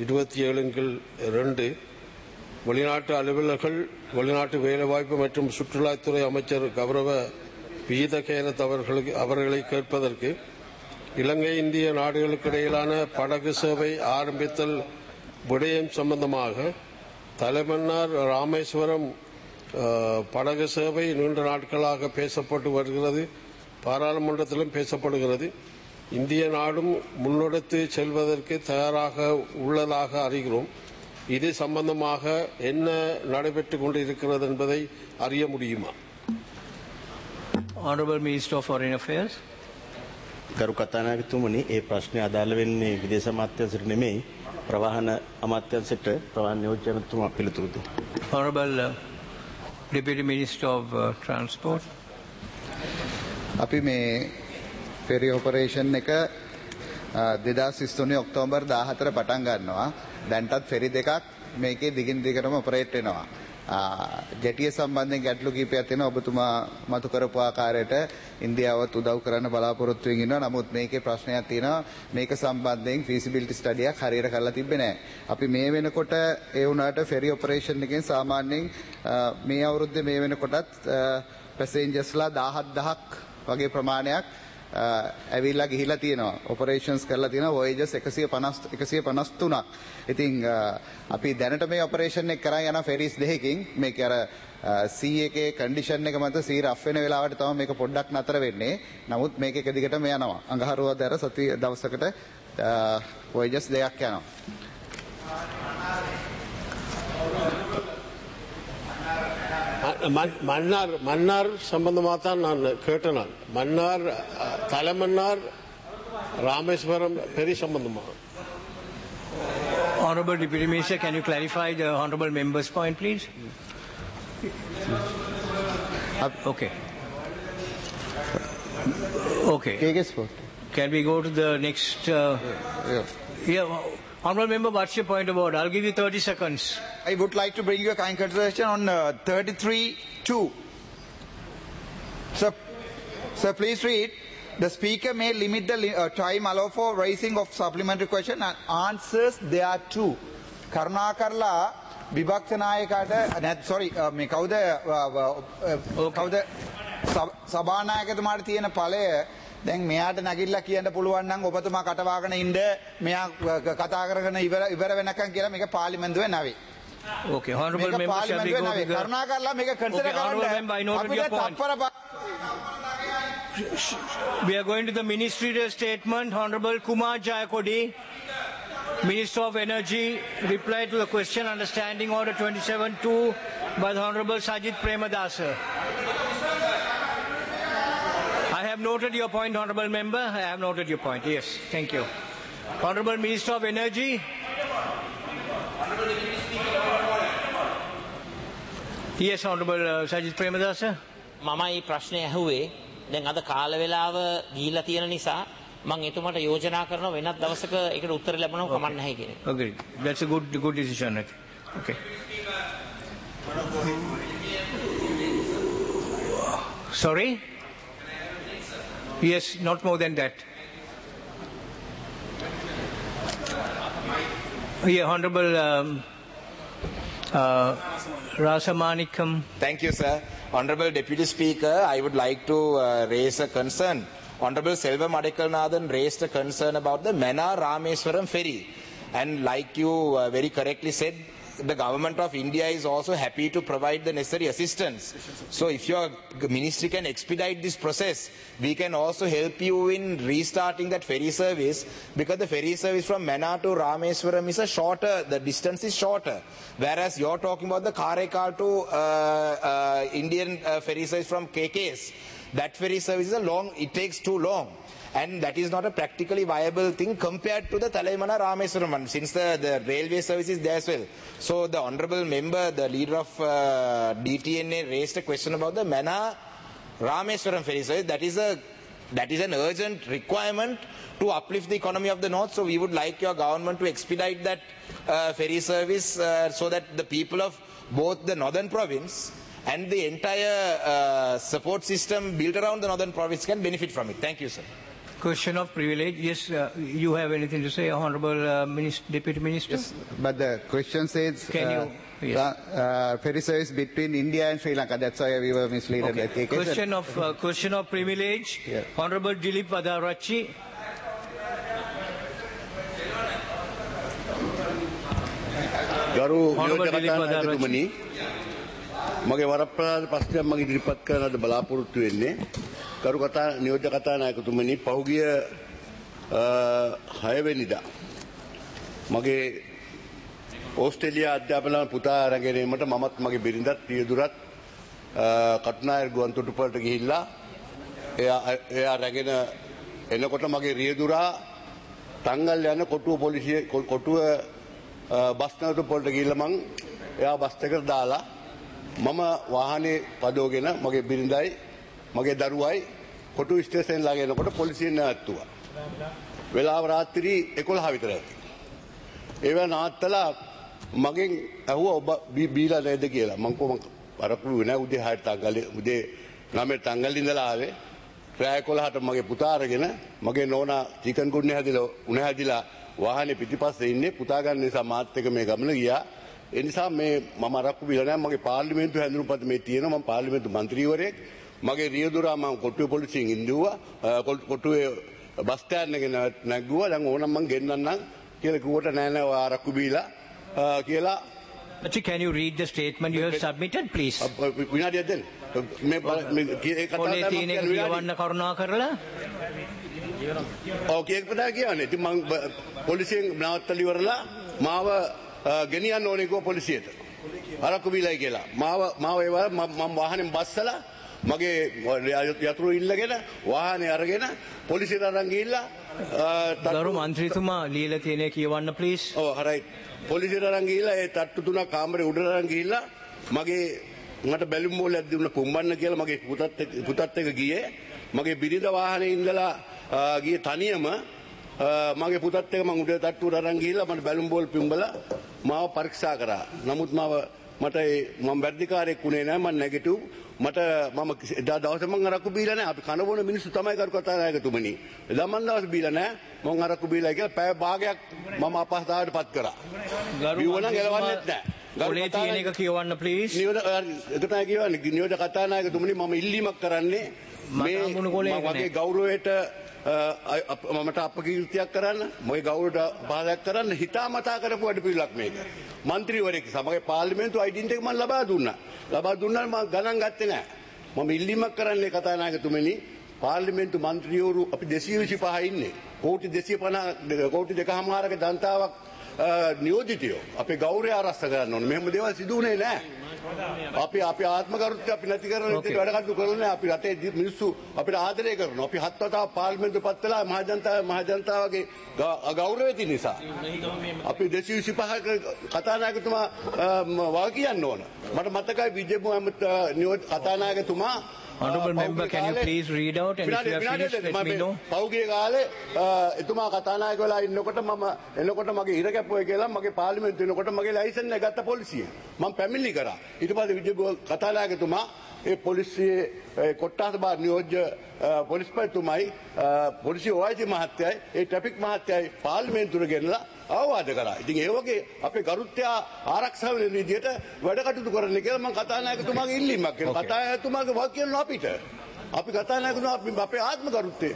27/2 வெளிநாட்டு அலுவலர்கள் வெளிநாட்டு வேலைவாய்ப்பு மற்றும் சுற்றுலாத்துறை அமைச்சர் கௌரவ பீதகேரத் அவர்களை கேட்பதற்கு இலங்கை இந்திய நாடுகளுக்கு இடையிலான படகு சேவை ஆரம்பித்தல் விடயம் சம்பந்தமாக தலைமன்னார் ராமேஸ்வரம் படகு சேவை நீண்ட நாட்களாக பேசப்பட்டு வருகிறது. பாராளுமன்றத்திலும் பேசப்படுகிறது. இந்திய நாடும் முன்னெடுத்து செல்வதற்கு தயாராக உள்ளதாக அறிகிறோம். இது சம்பந்தமாக என்ன நடைபெற்றுக் கொண்டிருக்கிறது என்பதை அறிய முடியுமா? Honorable Minister of Foreign Affairs. ගරු කතානායකතුමනි, ඒ ප්‍රශ්නේ අදාළ වෙන්නේ විදේශ අමාත්‍යාංශයට නෙමෙයි ප්‍රවාහන අමාත්‍යාංශයට. ප්‍රවාහන නියෝජ්‍ය ඇමතිතුමා පිළිතුරු දෙන්න. Honorable Deputy Minister of Transport. අපි මේ ferry operation එක 2023 ඔක්තෝබර් 14 පටන් ගන්නවා. දැන්ටත් ferry දෙකක් මේකේ දිගින් දිගටම ඔපරේට් වෙනවා. ජෙටිය සම්බන්ධයෙන් ගැටලු කිහිපයක් තියෙනවා. ඔබතුමා මතු කරපු ආකාරයට ඉන්දියාවත් උදව් කරන්න බලාපොරොත්තු වෙමින් ඉන්නවා. නමුත් මේකේ ප්‍රශ්නයක් තියෙනවා. මේක සම්බන්ධයෙන් feasibility study එකක් හරියට කරලා තිබ්බේ නැහැ. අපි මේ වෙනකොට ඒ වුණාට ferry operation එකෙන් සාමාන්‍යයෙන් මේ අවුරුද්දේ මේ වෙනකොටත් පැසෙන්ජර්ස්ලා 17000ක් වගේ ප්‍රමාණයක් ඇවිල්ලා ගිහිලා තියෙනවා. ඔපරේෂන්ස් කරලා තියෙනවා. වොයේජර්ස් 153ක්. ඉතින් අපි දැනට මේ ඔපරේෂන් එක කරා යන ෆෙරිස් දෙකකින් මේක අර සී එකේ කන්ඩිෂන් එක මත සී රෆ් වෙන වෙලාවට තමයි මේක පොඩ්ඩක් නතර වෙන්නේ. නමුත් මේක එක දිගටම යනවා. අඟහරුවාදා සති දවසකට වොයේජර්ස් දෙකක් යනවා. மன்னார் சம்பந்தமாக தான் நான் கேட்டேன். மன்னார் தலைமன்னார் ராமேஸ்வரம் பெரிய சம்பந்தமாக. Honorable Deputy Minister, can you clarify the Honorable member's point, please? Okay. Okay. Can we go to the next? Yeah. Honorable member, what's your point of order? I'll give you 30 seconds. I would like to bring you a kind consideration on 33-2. Sir, please read. The speaker may limit the time allowed for raising of supplementary question and answers thereto. කරුණාකරලා විභක්ත නායකයාට sorry මේ කවුද සභානායකතුමාට තියෙන ඵලය දැන් මෙයාට නැගිටලා කියන්න පුළුවන් නම් ඔබතුමා කටවාගෙන ඉන්න මෙයා කතා කරගෙන ඉවර වෙනකන් කියලා මේක පාර්ලිමේන්තුවේ නැවේ. Okay, honorable member, shall we go to the... කරුණාකරලා මේක කන්සිඩර් කරන්න. Honorable member, I noted your point. We are going to the ministerial statement. Honorable Kumar Jayakodi, Minister of Energy, reply to the question understanding order 27-2 by the Honorable Sajith Premadasa. I have noted your point, Honorable Member. I have noted your point. Yes, thank you. Honorable Minister of Energy. Yes, Honorable Sajith Premadasa. මම මේ ප්‍රශ්නය ඇහුවේ දැන් අද කාල වේලාව ගිහිලා තියෙන නිසා මම එතුමාට යෝජනා කරනවා වෙනත් දවසක ඒකට උත්තර ලැබුණම කමක් නැහැ කියන එක. Agreed. That's a good decision. Okay. Sorry? Yes, not more than that. Yeah, Honorable Rasamanikam. Thank you, sir. Honorable Deputy Speaker, I would like to raise a concern. Honorable Selvam Adekkilanathan raised a concern about the Mannar Rameswaram ferry. And like you very correctly said, the government of India is also happy to provide the necessary assistance. So if your ministry can expedite this process, we can also help you in restarting that ferry service, because the ferry service from Mannar to Rameswaram is the distance is shorter. Whereas you're talking about the Karaikal to Indian ferry service from KKS. That ferry service is it takes too long. And that is not a practically viable thing compared to the Talaimana Rameswaram, since the railway service is there as well. So the honourable member, the leader of DTNA, raised a question about the Mannar Rameswaram ferry service. That is an urgent requirement to uplift the economy of the north. So we would like your government to expedite that ferry service so that the people of both the northern province and the entire support system built around the northern province can benefit from it. Thank you, sir. Question of privilege. Yes, you have anything to say, Honourable Deputy Minister? Yes, but the question says ferry service between India and Sri Lanka. That's why we were misled. Okay. Question of privilege. Yeah. Honourable Dilip Wadarachi. Honourable Dilip Wadarachi. මගේ වරප්‍රසාද ප්‍රශ්නයක් මම ඉදිරිපත් කරන්නට බලාපොරොත්තු වෙන්නේ කරු කතා නියෝජ්‍ය කතානායකතුමනි පහුගිය 6 වෙනිදා මගේ ඕස්ට්‍රේලියා අධ්‍යාපන පුතා අරගෙන එීමට මමත් මගේ බිරිඳත් පියදුරත් කටුනායක ගුවන්තොටුපළට ගිහිල්ලා එයා රැගෙන එනකොට මගේ රියදුරා තංගල් යන කොටුව පොලිසිය කොටුව බස් නැවතුම්පළට ගිහිල්ලා මං එයා බස් එකට දාලා මම වාහනේ පදවගෙන මගේ බිරිඳයි මගේ දරුවයි කොටු ස්ටේෂන් ළඟ එනකොට පොලිසියෙන් නැවතුවා. වෙලාව රාත්‍රී 11 විතර ඇති. ඒවා නාත්තලා මගෙන් ඇහුවා ඔබ බීලා නේද කියලා. මං කොහොම අරපු වෙනා උදේ 6ට තංගල් උදේ 9ට තංගල් ඉඳලා ආවේ. රාය 11ට මගේ පුතා අරගෙන මගේ නෝනා චිකන් කුන්නේ හැදිලා වාහනේ පිටිපස්සේ ඉන්නේ පුතා ගන්න නිසා මාත් එක්ක මේ ගමන ගියා. ඒ නිසා මේ මම අරක්කු බිලා නැහැ මගේ පාර්ලිමේන්තු හැඳුනුම්පත මේ තියෙනවා මම පාර්ලිමේන්තු මන්ත්‍රීවරයෙක් මගේ රියදුරා මම කොටුවේ පොලිසියෙන් ඉඳුවා කොටුවේ බස් ස්ටෑන්ඩ් එකේ නැග්ගුවා දැන් ඕනම් මම ගෙන්නන්නම් කියලා කිව්වට නෑ නෑ ඔය අරක්කු බීලා කියලා Can you read the statement you have submitted please? විනාඩියක් දෙන්න මේ ඒ කතාව තමයි කියවන්න කරුණා කරලා ඕකේ ඒක පදා කියන්නේ ඉතින් මම පොලිසියෙන් නවත්තලා ඉවරලා මාව ගෙනියන්න ඕනේ කිව්වා පොලිසියට. අරක්කු බීලයි කියලා. මාව ඒවා මම වාහනේ බස්සලා මගේ යතුරු ඉල්ලගෙන වාහනේ අරගෙන පොලිසියට අරන් ගිහිල්ලා ගරු මන්ත්‍රීතුමා ලියලා තියෙන කියවන්න ප්ලීස්. ඔව් හරයි. පොලිසියට අරන් ගිහිල්ලා ඒ තට්ටු තුනක් කාමරේ උඩට අරන් ගිහිල්ලා මට බැලුම් බෝලයක් දුන්න පුම්බන්න කියලා මගේ පුතත් එක්ක ගියේ. මගේ බිරිඳ වාහනේ ඉඳලා ගියේ තනියම මගේ පුතත් එක්ක මම උඩ තට්ටුවට අරන් ගිහිල්ලා මට බැලුම් බෝල් පුම්බලා මාව පරීක්ෂා කරා. නමුත් මම වැඩිකාරයෙක් වුණේ නැහැ මම නෙගටිව් මට මම එදා දවසේ මම අරක්කු බීලා නැහැ. අපි කන බොන මිනිස්සු තමයි කරු කතානායකතුමනි. එදා මම දවස් බීලා නැහැ. මම අරක්කු බීලා කියලා පැය භාගයක් මම අපහසුතාවයට පත් කරා. බිව්වනම් එලවන්නේ නැහැ. ඔලේ තියෙන එක කියවන්න ප්ලීස්. ඒක තමයි කියවන්නේ. නියෝජ්‍ය කතානායකතුමනි මම ඉල්ලීමක් කරන්නේ මේ මගේ ගෞරවයට මමට අපකීර්තියක් කරන්න මගේ ගෞරවයට පහදයක් කරන්න හිතාමතා කරපු වැඩපිළිවෙලක් මේක. මන්ත්‍රීවරයෙක් සමග පාර්ලිමේන්තු අයිඩෙන්ටිටි එක මම ලබා දුන්නා මම ගණන් ගත්තේ නැහැ. මම ඉල්ලීමක් කරන්නේ කතානායකතුමනි පාර්ලිමේන්තු මන්ත්‍රීවරු අපි 225 ඉන්නේ. කෝටි 250 කෝටි 2.5ක ජනතාවක් නියෝජිතයෝ අපේ ගෞරවය ආරක්ෂා කරන්න ඕනේ. මෙහෙම දේවල් සිදු වුණේ නැහැ. අපි ආත්ම ගෞරවය අපි නැති කරන විදිහට වැඩ කටයුතු කරන්නේ අපි රටේ මිනිස්සු අපිට ආදරය කරනවා. අපි 7 වතාවක් පාර්ලිමේන්තු පත් වෙලා මහ ජනතාවගේ ගෞරවය තියෙන නිසා අපි 225 කතානායකතුමා වා කියන්න ඕන. මට මතකයි විජේපු නියෝජ්‍ය කතානායකතුමා Honourable member, can you please read out and if you are finished, let me know. පෞගිය කාලේ එතුමා කතානායක වෙලා ඉන්නකොට මම එනකොට මගේ ඉර කැපුවේ කියලා මගේ පාර්ලිමේන්තු වෙනකොට මගේ ලයිසන් එක ගත්ත පොලිසිය. මම පැමිණිලි කරා. ඊට පස්සේ විජේපු කතානායකතුමා ඒ පොලිසියේ කොට්ටාස බාර් නියෝජ්‍ය පොලිස්පතිතුමයි පොලිසිය OIC මහත්තයයි ඒ ට්‍රැෆික් මහත්තයයි පාර්ලිමේන්තුවට ගෙනලා අවවාද කරා. ඉතින් ඒ වගේ අපේ ගරුත්වය ආරක්ෂා වෙන විදිහට වැඩ කටයුතු කරන්න කියලා මම කතානායකතුමාගේ ඉල්ලීමක් කරනවා. කතානායකතුමාගේ වාක්‍ය කියනවා අපිට. අපි කතානායකතුමා අපේ ආත්ම ගරුත්වය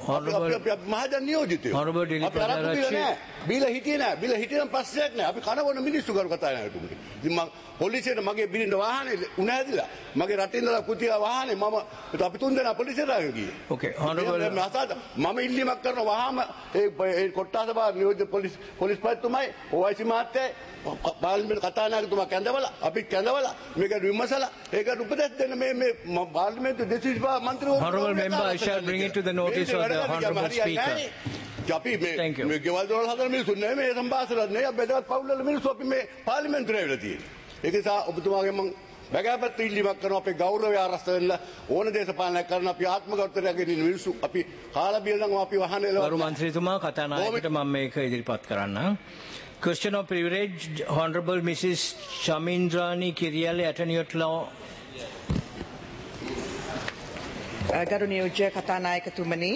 මහජන නියෝජිතයෝ. Honorable Dilip අපි අරක්කු බීලා Rajaratchi. නෑ. බීලා හිටියේ නෑ. බීලා හිටියනම් ප්‍රශ්නයක් නෑ. අපි කනබොන මිනිස්සු කරු කතා නෑතුමනි. ඉතින් මම පොලිසියට මගේ බිරිඳ වාහනේ උණ ඇදිලා මගේ රටින් ඉඳලා කුටියා වාහනේ මම අපි තුන් දෙනා පොලිසියට ආගෙන ගියේ. Okay, Honorable. මම ඉල්ලීමක් කරන වහාම ඒ කොට්ටාස බා නියෝජ්‍ය පොලිස් පතිතුමයි OIC මහත්තයයි පාර්ලිමේන්තු කතානායකතුමා කැඳවලා අපි කැඳවලා මේක විමසලා ඒක උපදෙස් දෙන්න මේ පාර්ලිමේන්තු දෙසිස් මන්ත්‍රීවරු. Honorable member, I shall bring it to the notice of the Honorable Speaker. අපි මේ ගෙවල් දොරවල් හදන මිනිස්සු නෙමෙයි මේ සම්භාෂණ නෙමෙයි අපි බෙදවත් පවුල් වල මිනිස්සු අපි මේ පාර්ලිමේන්තුවේ ඇවිල්ලා තියෙන්නේ. ඒක නිසා ඔබතුමාගෙන් මම බගෑපත් ඉල්ලීමක් කරනවා අපේ ගෞරවය ආරක්ෂා වෙන්න ඕන දේශපාලනයක් කරන අපි ආත්ම ගෞරවයක් ගෙන මිනිස්සු අපි කාලා බියලන් අපි වහනේ ගරු මන්ත්‍රීතුමා කතානායකට මම මේක ඉදිරිපත් කරන්න. Question of privilege, Honorable Mrs. Shamindrani Kiriale, Attorney at Law. ගරු නියෝජ්‍ය කතානායකතුමනි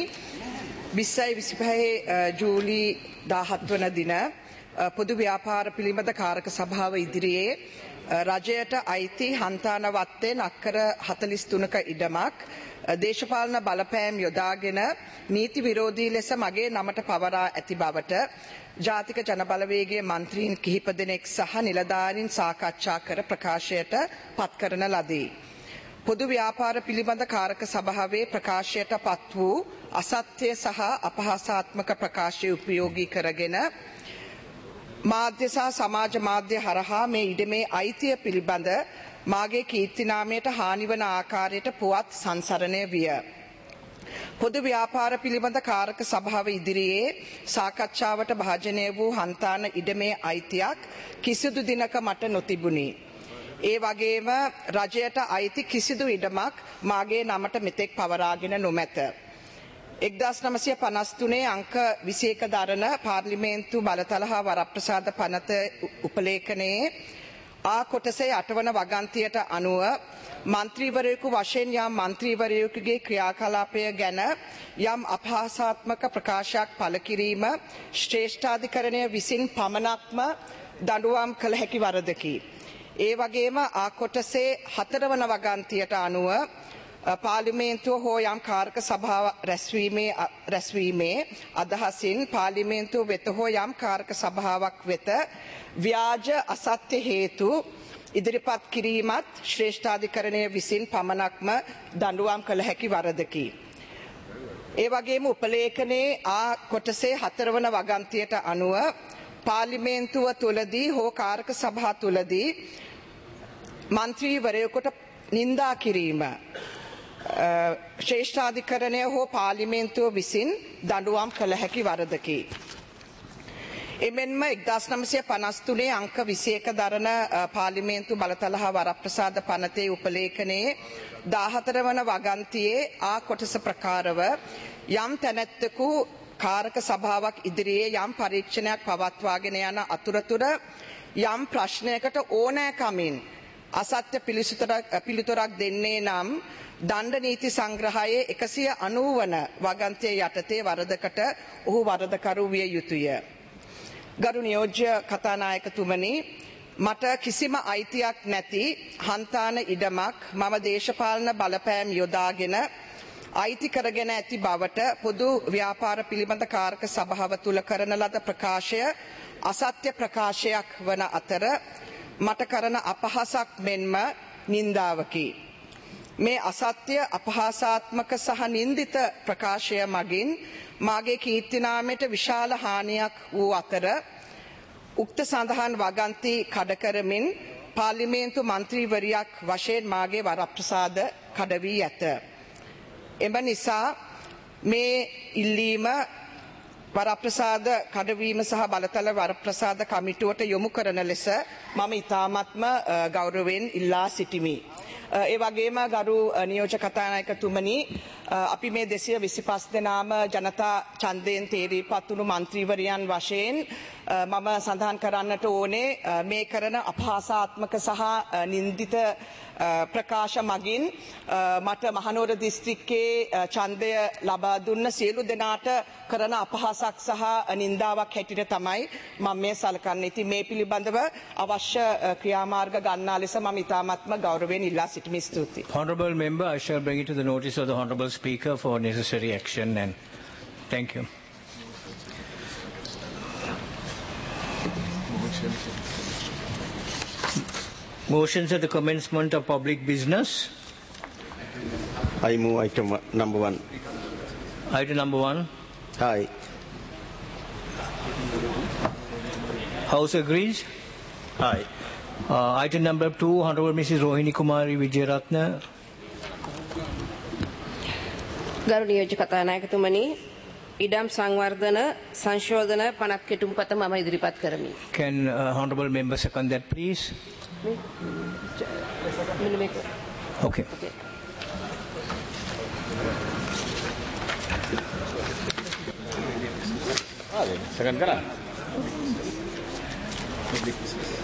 2025 ජූලි 17 වන දින පොදු ව්‍යාපාර පිළිබඳ කාරක සභාව ඉදිරියේ රජයට අයිති හන්තාන වත්තෙන් අක්කර 43ක ඉඩමක් දේශපාලන බලපෑම් යොදාගෙන නීති විරෝධී ලෙස මගේ නමට පවරා ඇති බවට ජාතික ජනබලවේගයේ මන්ත්‍රීන් කිහිප දෙනෙක් සහ නිලධාරීන් සාකච්ඡා කර ප්‍රකාශයට පත් කරන ලදී. පොදු ව්‍යාපාර පිළිබඳ කාරක සභාවේ ප්‍රකාශයට පත් වූ අසත්‍ය සහ අපහාසාත්මක ප්‍රකාශය උපයෝගී කරගෙන මාධ්‍ය සහ සමාජ මාධ්‍ය හරහා මේ ඉඩමේ අයිතිය පිළිබඳ මාගේ කීර්තිනාමයට හානිවන ආකාරයට පුවත් සංසරණය විය. පොදු ව්‍යාපාර පිළිබඳ කාරක සභාව ඉදිරියේ සාකච්ඡාවට භාජනය වූ හන්තාන ඉඩමේ අයිතියක් කිසිදු දිනක මට නොතිබුණි. ඒ වගේම රජයට අයිති කිසිදු ඉඩමක් මාගේ නමට මෙතෙක් පවරාගෙන නොමැත. 1953 අංක 21 දරන පාර්ලිමේන්තු බලතල හා වරප්‍රසාද පනත උපලේඛනයේ ආ කොටසේ 8 වන වගන්තියට අනුව මන්ත්‍රීවරයෙකු වශයෙන් යම් මන්ත්‍රීවරයෙකුගේ ක්‍රියාකලාපය ගැන යම් අපහාසාත්මක ප්‍රකාශයක් පළ කිරීම ශ්‍රේෂ්ඨාධිකරණය විසින් පමණක්ම දඬුවම් කළ හැකි වරදකි. ඒ වගේම ආ කොටසේ 4 වන වගන්තියට අනුව පාර්ලිමේන්තුව හෝ යම් කාරක සභාව රැස්වීමේ අදහසින් පාර්ලිමේන්තුව වෙත හෝ යම් කාරක සභාවක් වෙත ව්‍යාජ අසත්‍ය හේතු ඉදිරිපත් කිරීමත් ශ්‍රේෂ්ඨාධිකරණය විසින් පමණක්ම දඬුවම් කළ හැකි වරදකි. ඒ වගේම උපලේඛනයේ ආ කොටසේ 4 වන වගන්තියට අනුව පාර්ලිමේන්තුව තුලදී හෝ කාරක සභා තුලදී මන්ත්‍රීවරයෙකුට නින්දා කිරීම ශ්‍රේෂ්ඨාධිකරණය හෝ පාර්ලිමේන්තුව විසින් දඬුවම් කළ හැකි වරදකි. එමෙන්ම 1953 අංක 21 දරන පාර්ලිමේන්තු බලතල හා වරප්‍රසාද පනතේ උපලේඛනයේ 14 වන වගන්තියේ ආ කොටස ප්‍රකාරව යම් තැනැත්තෙකු කාරක සභාවක් ඉදිරියේ යම් පරීක්ෂණයක් පවත්වාගෙන යන අතුරතුර යම් ප්‍රශ්නයකට ඕනෑකමින් අසත්‍ය පිළිතුරක් දෙන්නේ නම් දණ්ඩ නීති සංග්‍රහයේ 190 වන වගන්තිය යටතේ වරදකට ඔහු වරදකරු විය යුතුය. ගරු නියෝජ්‍ය කතානායකතුමනි, මට කිසිම අයිතියක් නැති හන්තාන ඉඩමක් මම දේශපාලන බලපෑම් යොදාගෙන අයිති කරගෙන ඇති බවට පොදු ව්‍යාපාර පිළිබඳ කාරක සභාව තුල කරන ලද ප්‍රකාශය අසත්‍ය ප්‍රකාශයක් වන අතර මට කරන අපහසක් මෙන්ම නින්දාවකි. මේ අසත්‍ය අපහාසාත්මක සහ නින්දිත ප්‍රකාශය මගින් මාගේ කීර්තිනාමයට විශාල හානියක් වූ අතර උක්ත සඳහන් වගන්ති කඩ කරමින් පාර්ලිමේන්තු මන්ත්‍රීවරියක් වශයෙන් මාගේ වරප්‍රසාද කඩ වී ඇත. එම නිසා මේ ඉල්ලීම වරප්‍රසාද කඩවීම සහ බලතල වරප්‍රසාද කමිටුවට යොමු කරන ලෙස මම ඉතාමත්ම ගෞරවයෙන් ඉල්ලා සිටිමි. ඒ වගේම ගරු නියෝජ්‍ය කතානායකතුමනි, අපි මේ 225 දෙනාම ජනතා ඡන්දයෙන් තේරීපත් වුණු මන්ත්‍රීවරයන් වශයෙන් මම සඳහන් කරන්නට ඕනේ මේ කරන අපහාසාත්මක සහ නින්දිත ප්‍රකාශ මගින් මට මහනුවර දිස්ත්‍රික්කයේ ඡන්දය ලබා දුන්න සියලු දෙනාට කරන අපහාසක් සහ නින්දාවක් හැටියට තමයි මම මේ සලකන්නේ. ඉතින් මේ පිළිබඳව අවශ්‍ය ක්‍රියාමාර්ග ගන්නා ලෙස මම ඉතාමත්ම ගෞරවයෙන් ඉල්ලා සිටිමි. ස්තුතියි. Honourable member, I shall bring it to the notice of the Honourable Speaker for necessary action and Thank you. Motions at the commencement of public business. I move item number 1. Item number 1. Aye. House agrees. Aye. Item number 2, Honorable Mrs. Rohini Kumari Wijeratna. ගරු නියෝජ්‍ය කතානායකතුමනි ඉඩම් සංවර්ධන සංශෝධන 50 කෙටුම්පත මම ඉදිරිපත් කරමි. Can honorable member second that please? Okay. Second kara.